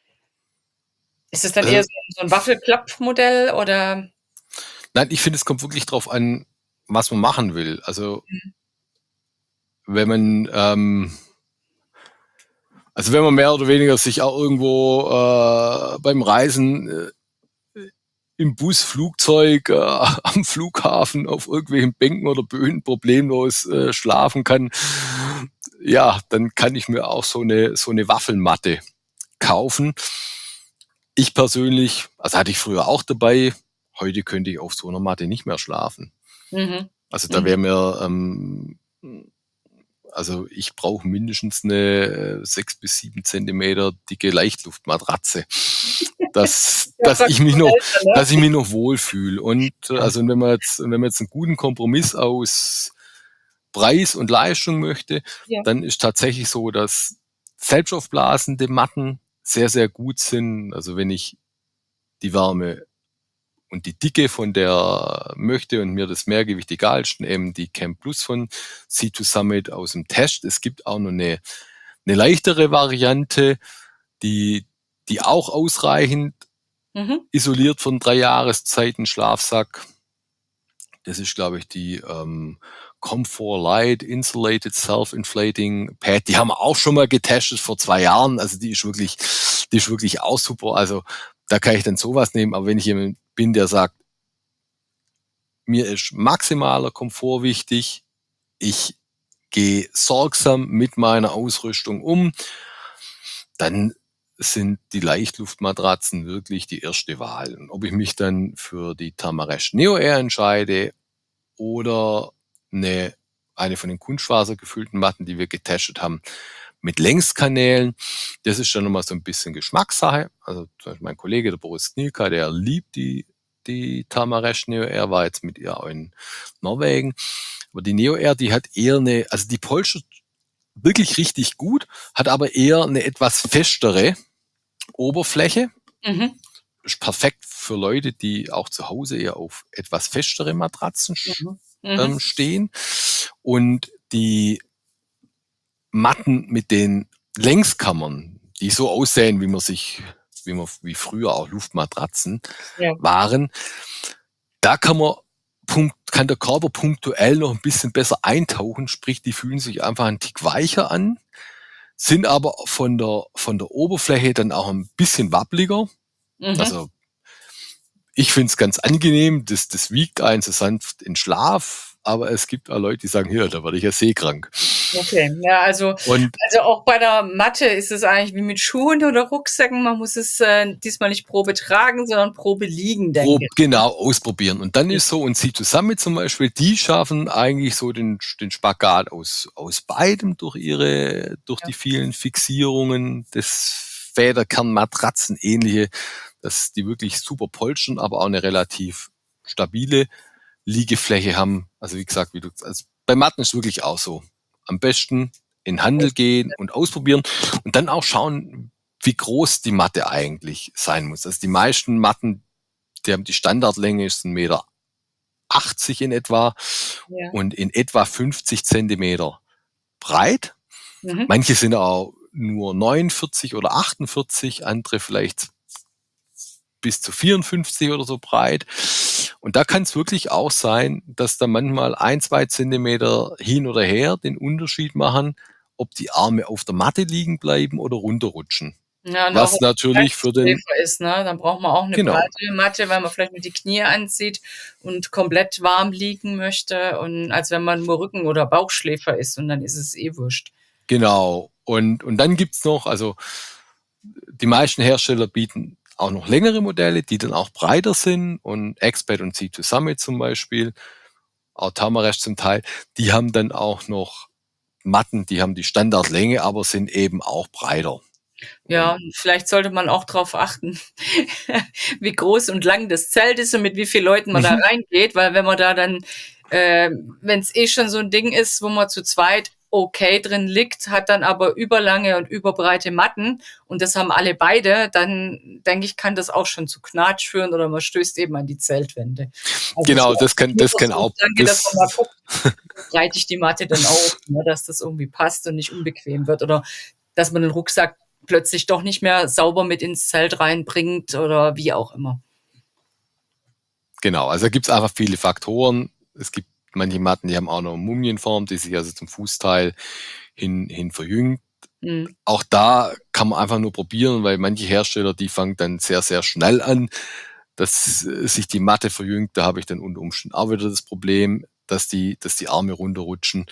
Ist es dann Also, eher so, so ein Waffelklappmodell oder? nein, ich finde, es kommt wirklich drauf an, was man machen will. Also Mhm. wenn man ähm, also wenn man mehr oder weniger sich auch irgendwo äh, beim Reisen äh, im Bus, Flugzeug, äh, am Flughafen, auf irgendwelchen Bänken oder Böen problemlos äh, schlafen kann, ja, dann kann ich mir auch so eine, so eine Waffelmatte kaufen. Ich persönlich, also hatte ich früher auch dabei, heute könnte ich auf so einer Matte nicht mehr schlafen. Mhm. Also da Mhm. wäre mir, ähm, also ich brauche mindestens eine äh, sechs bis sieben Zentimeter dicke Leichtluftmatratze, dass, Ja, dass ich mich noch, älter, ne? dass ich mich noch wohlfühle. Und äh, also wenn man jetzt, wenn man jetzt einen guten Kompromiss aus Preis und Leistung möchte, Ja. dann ist tatsächlich so, dass selbstaufblasende Matten sehr, sehr gut sind. Also wenn ich die Wärme und die Dicke von der möchte und mir das Mehrgewicht egal ist, eben die Camp Plus von C zwei Summit aus dem Test. Es gibt auch noch eine, eine leichtere Variante, die, die auch ausreichend Mhm. isoliert von drei Jahreszeiten Schlafsack. Das ist, glaube ich, die ähm, Comfort Light Insulated Self-Inflating Pad. Die haben wir auch schon mal getestet vor zwei Jahren. Also die ist wirklich, die ist wirklich auch super. Also da kann ich dann sowas nehmen. Aber wenn ich jemand bin, der sagt, mir ist maximaler Komfort wichtig, ich gehe sorgsam mit meiner Ausrüstung um, dann sind die Leichtluftmatratzen wirklich die erste Wahl. Und ob ich mich dann für die Thermarest Neo Air entscheide oder eine, eine von den Kunstfaser gefüllten Matten, die wir getestet haben, mit Längskanälen, das ist dann nochmal so ein bisschen Geschmackssache. Also zum Beispiel mein Kollege, der Boris Knilka, der liebt die, die Thermarest Neo Air, war jetzt mit ihr auch in Norwegen. Aber die Neo Air, die hat eher eine, also die polstert wirklich richtig gut, hat aber eher eine etwas festere Oberfläche. Mhm. Ist perfekt für Leute, die auch zu Hause eher auf etwas festere Matratzen Mhm. ähm, Mhm. stehen. Und die Matten mit den Längskammern, die so aussehen, wie man sich, wie man, wie früher auch Luftmatratzen Ja. waren, da kann man punkt, kann der Körper punktuell noch ein bisschen besser eintauchen, sprich, die fühlen sich einfach einen Tick weicher an, sind aber von der, von der Oberfläche dann auch ein bisschen wabbliger. Mhm. Also ich finde es ganz angenehm, das, das wiegt einen so sanft in Schlaf, aber es gibt auch Leute, die sagen, hier, da werde ich ja seekrank. Okay, ja, also, Und also auch bei der Matte ist es eigentlich wie mit Schuhen oder Rucksäcken. Man muss es äh, diesmal nicht Probe tragen, sondern Probe liegen, grob denke ich. genau ausprobieren. Und dann ist so, und sie zusammen zum Beispiel, die schaffen eigentlich so den, den Spagat aus, aus beidem durch ihre, durch Ja. die vielen Fixierungen des Federkernmatratzen ähnliche, dass die wirklich super polstern, aber auch eine relativ stabile Liegefläche haben. Also wie gesagt, wie du, also bei Matten ist wirklich auch so. Am besten in den Handel gehen und ausprobieren und dann auch schauen, wie groß die Matte eigentlich sein muss. Also die meisten Matten, die haben die Standardlänge ist ein Meter achtzig in etwa Ja. und in etwa fünfzig Zentimeter breit. Mhm. Manche sind auch nur neunundvierzig oder achtundvierzig, andere vielleicht bis zu vierundfünfzig oder so breit. Und da kann es wirklich auch sein, dass da manchmal ein, zwei Zentimeter hin oder her den Unterschied machen, ob die Arme auf der Matte liegen bleiben oder runterrutschen. Ja, und auch Was wenn man natürlich für den Schläfer ist, ne? Dann braucht man auch eine genau, breite Matte, weil man vielleicht nur die Knie anzieht und komplett warm liegen möchte und als wenn man nur Rücken- oder Bauchschläfer ist und dann ist es eh wurscht. genau. Und, und dann gibt's noch, also die meisten Hersteller bieten auch noch längere Modelle, die dann auch breiter sind und Expat und C zwei Summit zum Beispiel, auch Tamaresh zum Teil, die haben dann auch noch Matten, die haben die Standardlänge, aber sind eben auch breiter. Ja, Und und vielleicht sollte man auch drauf achten, wie groß und lang das Zelt ist und mit wie vielen Leuten man da mhm, reingeht, weil wenn man da dann, äh, wenn es eh schon so ein Ding ist, wo man zu zweit okay drin liegt, hat dann aber überlange und überbreite Matten und das haben alle beide, dann denke ich, kann das auch schon zu Knatsch führen oder man stößt eben an die Zeltwände. Also so genau, das als kann, das kann Versuch, auch, danke, dass man mal das, guckt, wie breite ich die Matte denn auf, ne, dass das irgendwie passt und nicht unbequem wird oder dass man den Rucksack plötzlich doch nicht mehr sauber mit ins Zelt reinbringt oder wie auch immer. genau, also da gibt's einfach viele Faktoren. Es gibt manche Matten, die haben auch noch Mumienform, die sich also zum Fußteil hin, hin verjüngt. Mhm. Auch da kann man einfach nur probieren, weil manche Hersteller, die fangen dann sehr, sehr schnell an, dass äh, sich die Matte verjüngt. Da habe ich dann unter Umständen auch wieder das Problem, dass die, dass die Arme runterrutschen.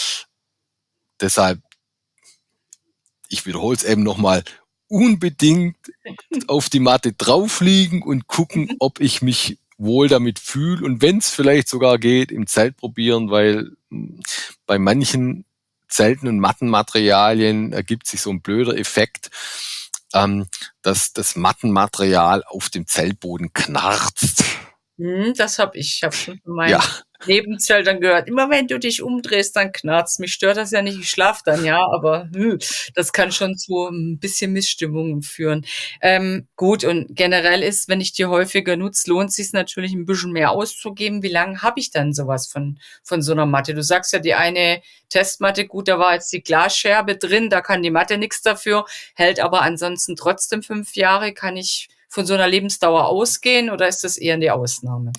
Deshalb, ich wiederhole es eben nochmal, unbedingt auf die Matte drauf liegen und gucken, ob ich mich wohl damit fühle und wenn es vielleicht sogar geht, im Zelt probieren, weil mh, bei manchen Zelten und Mattenmaterialien ergibt sich so ein blöder Effekt, ähm, dass das Mattenmaterial auf dem Zeltboden knarzt. Mhm, das habe ich. Ich habe schon von Ja, meinen Nebenzeltern gehört. Immer wenn du dich umdrehst, dann knarzt. Mich stört das ja nicht, ich schlafe dann ja, aber hm, das kann schon zu ein bisschen Missstimmungen führen. Ähm, gut, und generell ist, wenn ich die häufiger nutze, lohnt sich natürlich ein bisschen mehr auszugeben. Wie lange habe ich dann sowas von von so einer Matte? Du sagst ja, die eine Testmatte, gut, da war jetzt die Glasscherbe drin, da kann die Matte nichts dafür, hält aber ansonsten trotzdem fünf Jahre. Kann ich von so einer Lebensdauer ausgehen oder ist das eher die Ausnahme?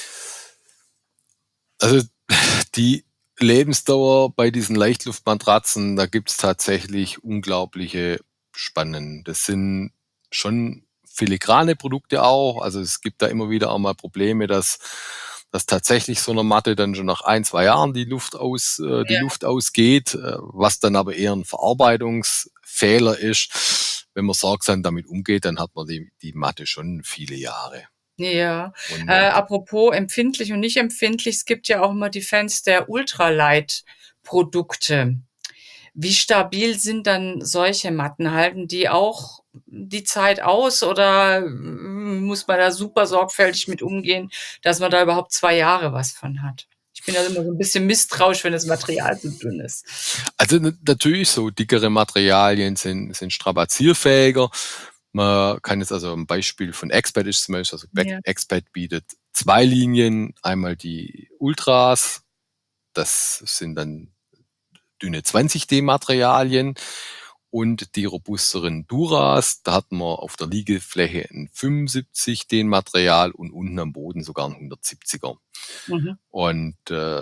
also die Lebensdauer bei diesen Leichtluftmatratzen, da gibt's tatsächlich unglaubliche Spannen. Das sind schon filigrane Produkte auch. Also es gibt da immer wieder auch mal Probleme, dass, dass tatsächlich so eine Matte dann schon nach ein, zwei Jahren die Luft aus, äh, die Ja. Luft ausgeht, äh, was dann aber eher ein Verarbeitungsfehler ist. Wenn man sorgsam damit umgeht, dann hat man die, die Matte schon viele Jahre. Ja. Und, Äh, und apropos empfindlich und nicht empfindlich, es gibt ja auch immer die Fans der Ultralight-Produkte. Wie stabil sind dann solche Matten? Halten die auch die Zeit aus oder mm, muss man da super sorgfältig mit umgehen, dass man da überhaupt zwei Jahre was von hat? Ich bin da immer so ein bisschen misstrauisch, wenn das Material so dünn ist. Also n- natürlich so dickere Materialien sind, sind strapazierfähiger. Man kann jetzt also ein Beispiel von Expat ist zum Beispiel, also Back- Ja. Expat bietet zwei Linien, einmal die Ultras, das sind dann dünne zwanzig D Materialien und die robusteren Duras, da hat man auf der Liegefläche ein fünfundsiebzig D Material und unten am Boden sogar ein hundertsiebziger. Mhm. Und äh,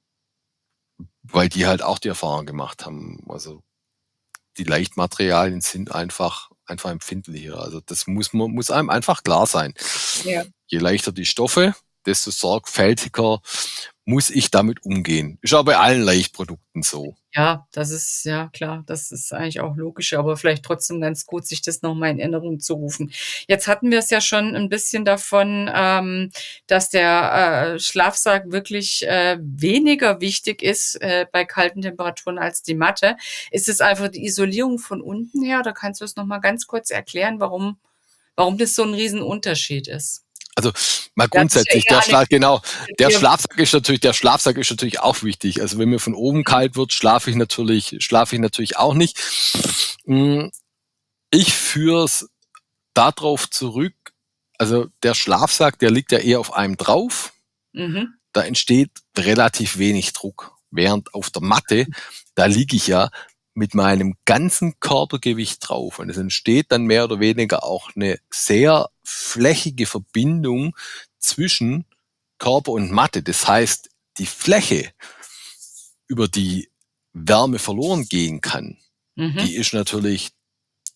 weil die halt auch die Erfahrung gemacht haben, also die Leichtmaterialien sind einfach, einfach empfindlicher. Also das muss man, muss einem einfach klar sein. Ja. Je leichter die Stoffe, desto sorgfältiger muss ich damit umgehen. Ist auch bei allen Leichtprodukten so. Ja, das ist ja klar, das ist eigentlich auch logisch, aber vielleicht trotzdem ganz gut, sich das noch mal in Erinnerung zu rufen. Jetzt hatten wir es ja schon ein bisschen davon, ähm, dass der, äh, Schlafsack wirklich, äh, weniger wichtig ist, äh, bei kalten Temperaturen als die Matte. Ist es einfach die Isolierung von unten her oder kannst du es noch mal ganz kurz erklären, warum warum das so 'n Riesenunterschied ist? Also mal Der hat sich ja grundsätzlich, eher der an den Schlaf, genau, der hier Schlafsack ist natürlich, der Schlafsack ist natürlich auch wichtig. Also wenn mir von oben kalt wird, schlafe ich natürlich, schlafe ich natürlich auch nicht. Mm, Ich führe es darauf zurück, also der Schlafsack, der liegt ja eher auf einem drauf. mhm, Da entsteht relativ wenig Druck. Während auf der Matte, da liege ich ja mit meinem ganzen Körpergewicht drauf. Und es entsteht dann mehr oder weniger auch eine sehr flächige Verbindung zwischen Körper und Matte. Das heißt, die Fläche, über die Wärme verloren gehen kann, mhm. die ist natürlich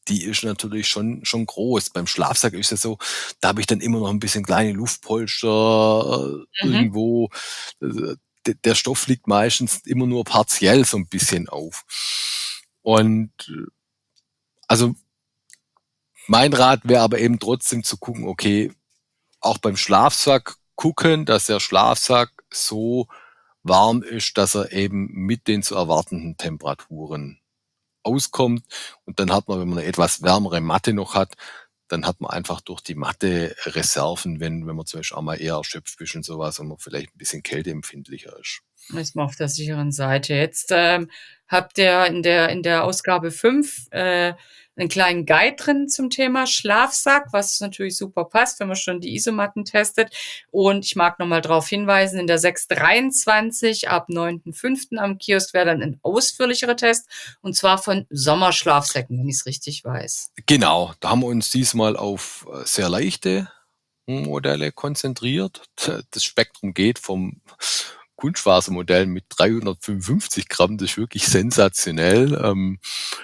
die ist natürlich schon, schon groß. Beim Schlafsack ist es so, da habe ich dann immer noch ein bisschen kleine Luftpolster äh, Mhm. irgendwo. Äh, d- Der Stoff liegt meistens immer nur partiell so ein bisschen auf. Und äh, also mein Rat wäre aber eben trotzdem zu gucken, okay, auch beim Schlafsack gucken, dass der Schlafsack so warm ist, dass er eben mit den zu erwartenden Temperaturen auskommt. Und dann hat man, wenn man eine etwas wärmere Matte noch hat, dann hat man einfach durch die Matte Reserven, wenn, wenn man zum Beispiel auch mal eher erschöpft ist und sowas und man vielleicht ein bisschen kälteempfindlicher ist. Ist mal auf der sicheren Seite. Jetzt ähm, habt ihr in der, in der Ausgabe fünf äh, einen kleinen Guide drin zum Thema Schlafsack, was natürlich super passt, wenn man schon die Isomatten testet. Und ich mag nochmal darauf hinweisen, in der sechs dreiundzwanzig ab neunten fünften am Kiosk wäre dann ein ausführlicherer Test, und zwar von Sommerschlafsäcken, wenn ich es richtig weiß. Genau, da haben wir uns diesmal auf äh, sehr leichte Modelle konzentriert. T- Das Spektrum geht vom Kunstfasermodell mit dreihundertfünfundfünfzig Gramm, das ist wirklich sensationell, ähm,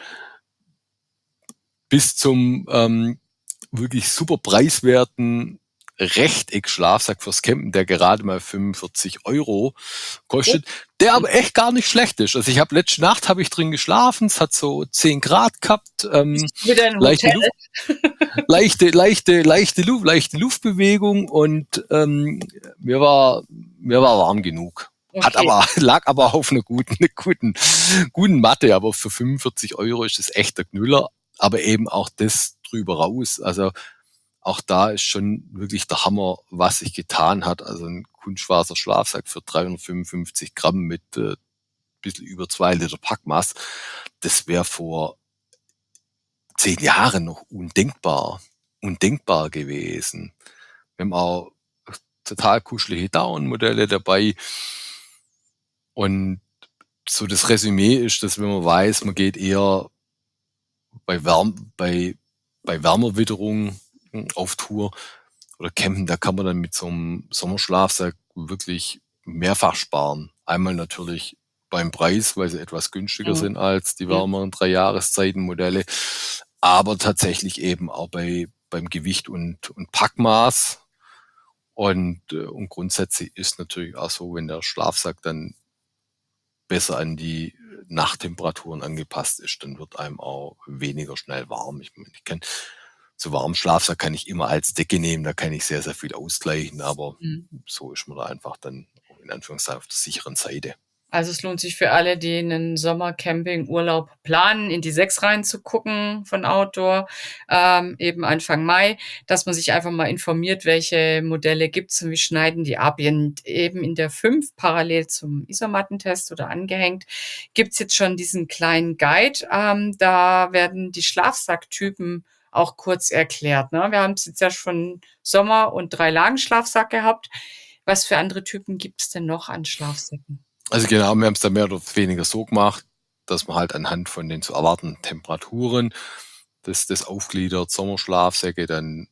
bis zum ähm, wirklich super preiswerten Rechteck-Schlafsack fürs Campen, der gerade mal fünfundvierzig Euro kostet, der aber echt gar nicht schlecht ist. Also ich habe letzte Nacht habe ich drin geschlafen, es hat so zehn Grad gehabt, ähm, Bist du wieder im leichte Hotel? Luft, leichte, leichte, leichte Luft, leichte Luftbewegung und ähm, mir war mir war warm genug. Hat Okay. aber lag aber auf einer guten, einer guten, guten Matte, aber für fünfundvierzig Euro ist das echt der Knüller. Aber eben auch das drüber raus. Also auch da ist schon wirklich der Hammer, was sich getan hat. Also ein Kunstfaser-Schlafsack für dreihundertfünfundfünfzig Gramm mit äh, bisschen über zwei Liter Packmaß. Das wäre vor zehn Jahren noch undenkbar, undenkbar gewesen. Wir haben auch total kuschelige Down-Modelle dabei. Und so das Resümee ist, dass wenn man weiß, man geht eher bei, Wärm, bei, bei Wärmerwitterung auf Tour oder campen, da kann man dann mit so einem Sommerschlafsack wirklich mehrfach sparen. Einmal natürlich beim Preis, weil sie etwas günstiger Mhm. sind als die Mhm. wärmeren Drei-Jahreszeiten-Modelle, aber tatsächlich eben auch bei, beim Gewicht und, und Packmaß. Und, äh, und grundsätzlich ist natürlich auch so, wenn der Schlafsack dann besser an die Nachttemperaturen angepasst ist, dann wird einem auch weniger schnell warm. Ich, meine, ich kann so warm Schlafsack kann ich immer als Decke nehmen, da kann ich sehr, sehr viel ausgleichen, aber Mhm. so ist man da einfach dann in Anführungszeichen auf der sicheren Seite. Also es lohnt sich für alle, die einen Sommercampingurlaub planen, in die sechs reinzugucken von Outdoor, ähm, eben Anfang Mai, dass man sich einfach mal informiert, welche Modelle gibt's und wie schneiden die ab. Und eben in der fünf parallel zum Isomattentest oder angehängt, gibt's jetzt schon diesen kleinen Guide. Ähm, da werden die Schlafsacktypen auch kurz erklärt. Ne? Wir haben es jetzt ja schon Sommer- und Drei-Lagen-Schlafsack gehabt. Was für andere Typen gibt's denn noch an Schlafsäcken? Also genau, wir haben es dann mehr oder weniger so gemacht, dass man halt anhand von den zu erwartenden Temperaturen das, das aufgliedert, Sommerschlafsäcke, dann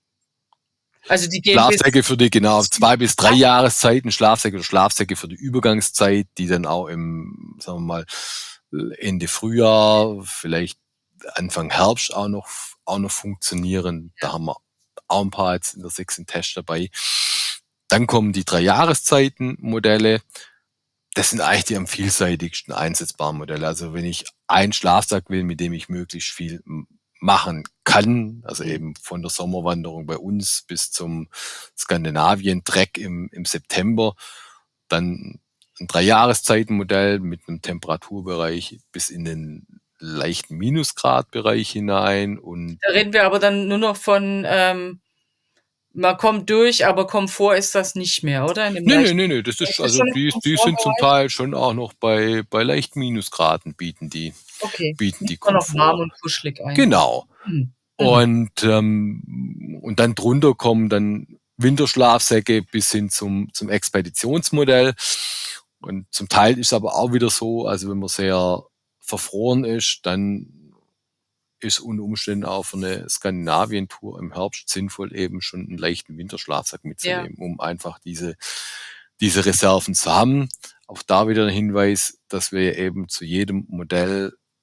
Also die gehen bis Schlafsäcke für die genau zwei bis drei Jahreszeiten, Schlafsäcke oder Schlafsäcke für die Übergangszeit, die dann auch im, sagen wir mal, Ende Frühjahr, vielleicht Anfang Herbst auch noch, auch noch funktionieren. Da haben wir auch ein paar jetzt in der sechs im Test dabei. Dann kommen die drei Jahreszeiten Modelle. Das sind eigentlich die am vielseitigsten einsetzbaren Modelle. Also wenn ich einen Schlafsack will, mit dem ich möglichst viel machen kann, also eben von der Sommerwanderung bei uns bis zum Skandinavien-Trek im, im September, dann ein Drei-Jahreszeiten-Modell mit einem Temperaturbereich bis in den leichten Minusgrad-Bereich hinein. Und Da reden wir aber dann nur noch von, ähm, man kommt durch, aber Komfort ist das nicht mehr, oder? In dem nee, nee, leichten nee, nee, das das ist, ist also schon im die, die sind zum Komfortbereich? Teil schon auch noch bei, bei leicht Minusgraden bieten die, Okay, bieten die nicht nur noch warm Komfort. und kuschelig eigentlich. Genau. Mhm. Mhm. Und, ähm, und dann drunter kommen dann Winterschlafsäcke bis hin zum, zum Expeditionsmodell. Und zum Teil ist aber auch wieder so, also wenn man sehr verfroren ist, dann ist unter Umständen auch für eine Skandinavien-Tour im Herbst sinnvoll, eben schon einen leichten Winterschlafsack mitzunehmen, um einfach diese, diese Reserven zu haben. Auch da wieder ein Hinweis, dass wir eben zu jedem Modell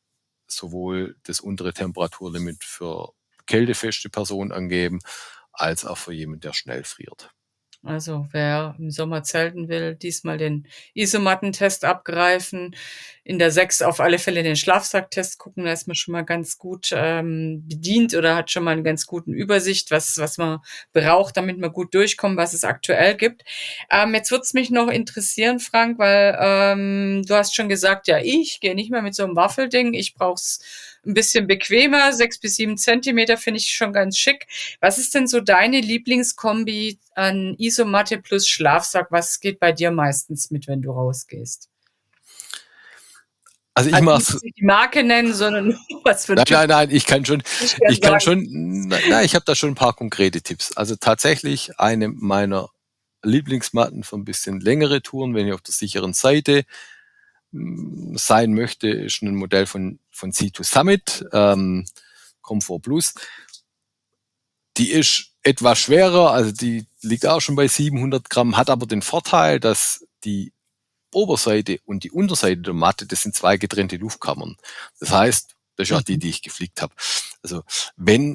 sowohl das untere Temperaturlimit für kältefeste Personen angeben, als auch für jemanden, der schnell friert. Also, wer im Sommer zelten will, diesmal den Isomattentest abgreifen. In der sechs auf alle Fälle den Schlafsacktest gucken, da ist man schon mal ganz gut, ähm, bedient oder hat schon mal 'ne ganz guten Übersicht, was was man braucht, damit man gut durchkommt, was es aktuell gibt. Ähm, jetzt würde es mich noch interessieren, Frank, weil, ähm, du hast schon gesagt: „Ja, ich gehe nicht mehr mit so 'nem Waffelding. Ich brauche es 'n bisschen bequemer. sechs bis sieben Zentimeter finde ich schon ganz schick.“ Was ist denn so deine Lieblingskombi an Isomatte plus Schlafsack? Was geht bei dir meistens mit, wenn du rausgehst? Also, ich Also, mache nicht es jetzt nicht die Marke nennen, sondern nur was für 'n Nein, Typ. nein, nein, ich kann schon Nicht gern ich kann sagen. schon na, ich habe da schon 'n paar konkrete Tipps. Also, tatsächlich eine meiner Lieblingsmatten für 'n bisschen längere Touren, wenn ich auf der sicheren Seite, hm, sein möchte, ist 'n Modell von von Sea to Summit, ähm, Comfort Plus. Die ist etwas schwerer, also die liegt auch schon bei siebenhundert Gramm, hat aber den Vorteil, dass die Oberseite und die Unterseite der Matte, das sind zwei getrennte Luftkammern. Das heißt, das ist auch die, Mhm. die ich geflickt habe. Also, wenn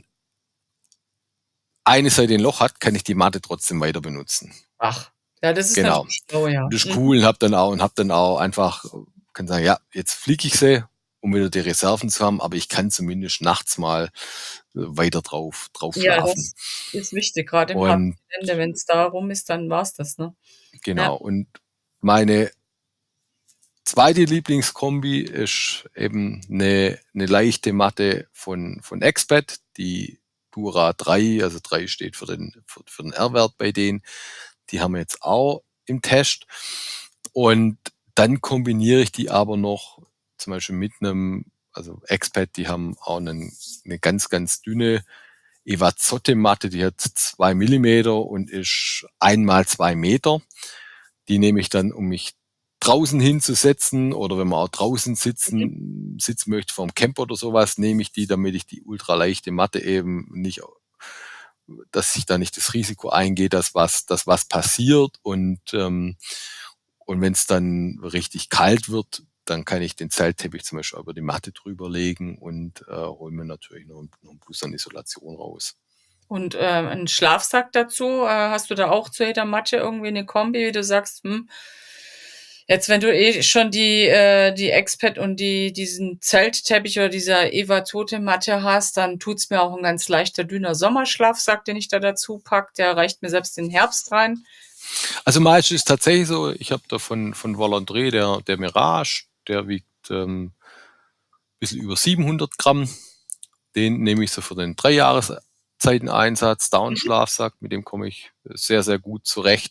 eine Seite 'n Loch hat, kann ich die Matte trotzdem weiter benutzen. Ach, ja, das ist Genau. natürlich schlau, ja. Das ist Mhm. cool und habe dann auch und habe dann auch einfach kann sagen: „Ja, jetzt flicke ich sie, um wieder die Reserven zu haben, aber ich kann zumindest nachts mal, äh, weiter drauf drauf Ja, schlafen.“ das ist wichtig, grad im harten Und Gelände. Wenn's da rum ist, dann war's das, ne? Ja. Genau. Und meine zweite Lieblingskombi ist eben 'ne 'ne leichte Matte von von Expert, die Dura drei, also drei steht für den für für den R-Wert bei denen. Die haben wir jetzt auch im Test. Und dann kombiniere ich die aber noch zum Beispiel mit 'nem also Expert, die haben auch 'nen 'ne ganz, ganz dünne Evazotte-Matte, die hat zwei Millimeter und ist ein mal zwei Meter. Die nehme ich dann, um mich draußen hinzusetzen oder wenn man auch draußen Mhm. sitzen sitzen möchte vorm Camper oder so was, nehme ich die, damit ich die ultraleichte Matte eben nicht dass ich da nicht das Risiko eingehe, dass was dass was passiert. Und, ähm und wenn's dann richtig kalt wird, dann kann ich den Zeltteppich zum Beispiel über die Matte drüber legen und, äh, hole mir natürlich noch 'n noch 'n Plus an Isolation raus. Und, ähm, 'n Schlafsack dazu? Äh, hast du da auch zu jeder Matte irgendwie 'ne Kombi, wie du sagst: „Hm, jetzt, wenn du eh schon die äh, die Expert und die diesen Zeltteppich oder dieser Evatote-Matte hast, dann tut's mir auch 'n ganz leichter, dünner Sommerschlafsack, den ich da dazu packe. Der reicht mir selbst in den Herbst rein.“ Also, meist ist tatsächlich so, ich habe da von von Volandré, der der Mirage, der wiegt, ähm bisschen über siebenhundert Gramm. Den nehme ich so für den drei Jahreszeiten-Einsatz, Mhm. Down-Schlafsack, mit dem komme ich sehr, sehr gut zurecht.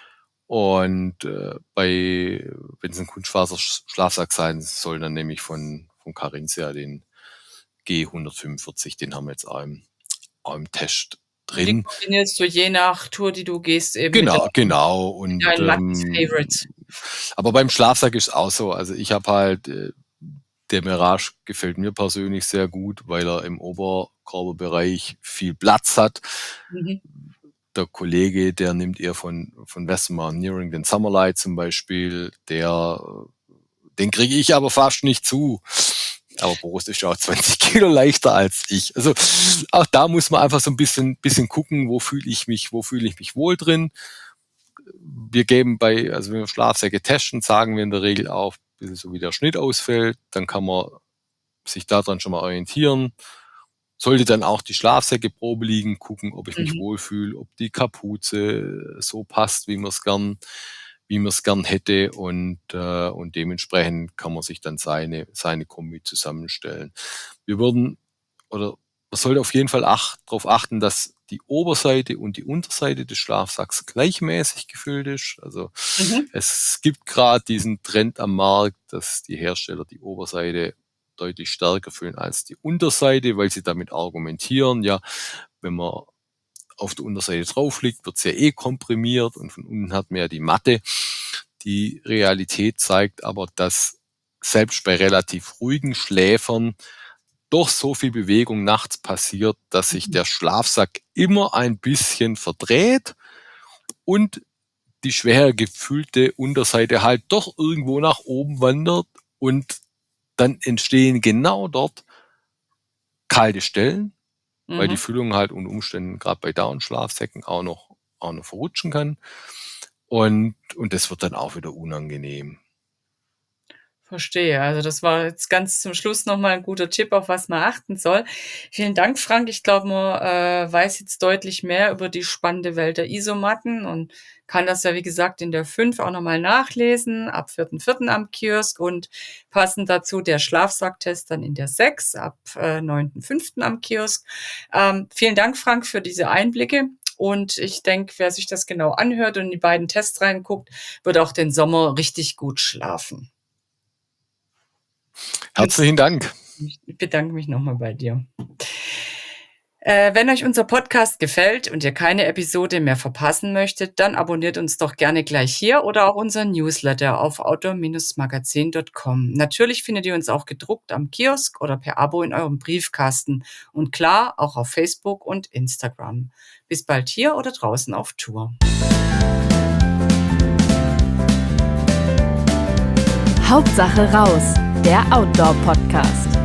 Und, äh, bei wenn's 'n Kunstfaser-Sch Schlafsack sein soll, dann nehme ich von von Carinthia den G hundertfünfundvierzig, den haben wir jetzt auch im auch im Test Und den drin. kombinierst du je nach Tour, die du gehst, eben mit Genau, deinen genau. mit Und, deinen ähm Matten-Favorites. aber beim Schlafsack ist's auch so. Also, ich habe halt äh, der Mirage gefällt mir persönlich sehr gut, weil er im Oberkörperbereich viel Platz hat. Mhm. Der Kollege, der nimmt eher von von Western Mountaineering den Summerlight zum Beispiel, der den kriege ich aber fast nicht zu. Aber Boris ist ja auch zwanzig Kilo leichter als ich. Also, auch da muss man einfach so 'n bisschen bisschen gucken, wo fühle ich mich wo fühle ich mich wohl drin. Wir geben bei also, wenn wir Schlafsäcke testen, sagen wir in der Regel auch, bisschen so wie der Schnitt ausfällt, dann kann man sich da dran schon mal orientieren. Sollte dann auch die Schlafsäcke Probe liegen, gucken, ob ich mich Mhm. wohlfühle, ob die Kapuze so passt, wie man's gern wie man's gern hätte. Und, äh und dementsprechend kann man sich dann seine seine Kombi zusammenstellen. Wir würden oder man sollte auf jeden Fall ach drauf achten, dass die Oberseite und die Unterseite des Schlafsacks gleichmäßig gefüllt ist. Also, Mhm. es gibt grad diesen Trend am Markt, dass die Hersteller die Oberseite deutlich stärker füllen als die Unterseite, weil sie damit argumentieren, ja, wenn man auf der Unterseite drauf liegt, wird's ja eh komprimiert und von unten hat man ja die Matte. Die Realität zeigt aber, dass selbst bei relativ ruhigen Schläfern doch so viel Bewegung nachts passiert, dass sich Mhm. der Schlafsack immer ein bisschen verdreht und die schwer gefüllte Unterseite halt doch irgendwo nach oben wandert und dann entstehen genau dort kalte Stellen, mhm. weil die Füllung halt unter Umständen gerade bei Down-Schlafsäcken auch noch, auch noch verrutschen kann. Und, und das wird dann auch wieder unangenehm. Verstehe. Also das war jetzt ganz zum Schluss nochmal ein guter Tipp, auf was man achten soll. Vielen Dank, Frank. Ich glaube, man äh, weiß jetzt deutlich mehr über die spannende Welt der Isomatten und kann das ja, wie gesagt, in der fünf auch nochmal nachlesen, ab vierten vierten am Kiosk und passend dazu der Schlafsacktest dann in der sechs, ab äh, neunten fünften am Kiosk. Ähm, vielen Dank, Frank, für diese Einblicke. Und ich denke, wer sich das genau anhört und in die beiden Tests reinguckt, wird auch den Sommer richtig gut schlafen. Herzlichen Dank. Ich bedanke mich nochmal bei dir. Äh, wenn euch unser Podcast gefällt und ihr keine Episode mehr verpassen möchtet, dann abonniert uns doch gerne gleich hier oder auch unseren Newsletter auf outdoor Bindestrich magazin Punkt com. Natürlich findet ihr uns auch gedruckt am Kiosk oder per Abo in eurem Briefkasten und klar auch auf Facebook und Instagram. Bis bald hier oder draußen auf Tour. Hauptsache raus, der Outdoor-Podcast.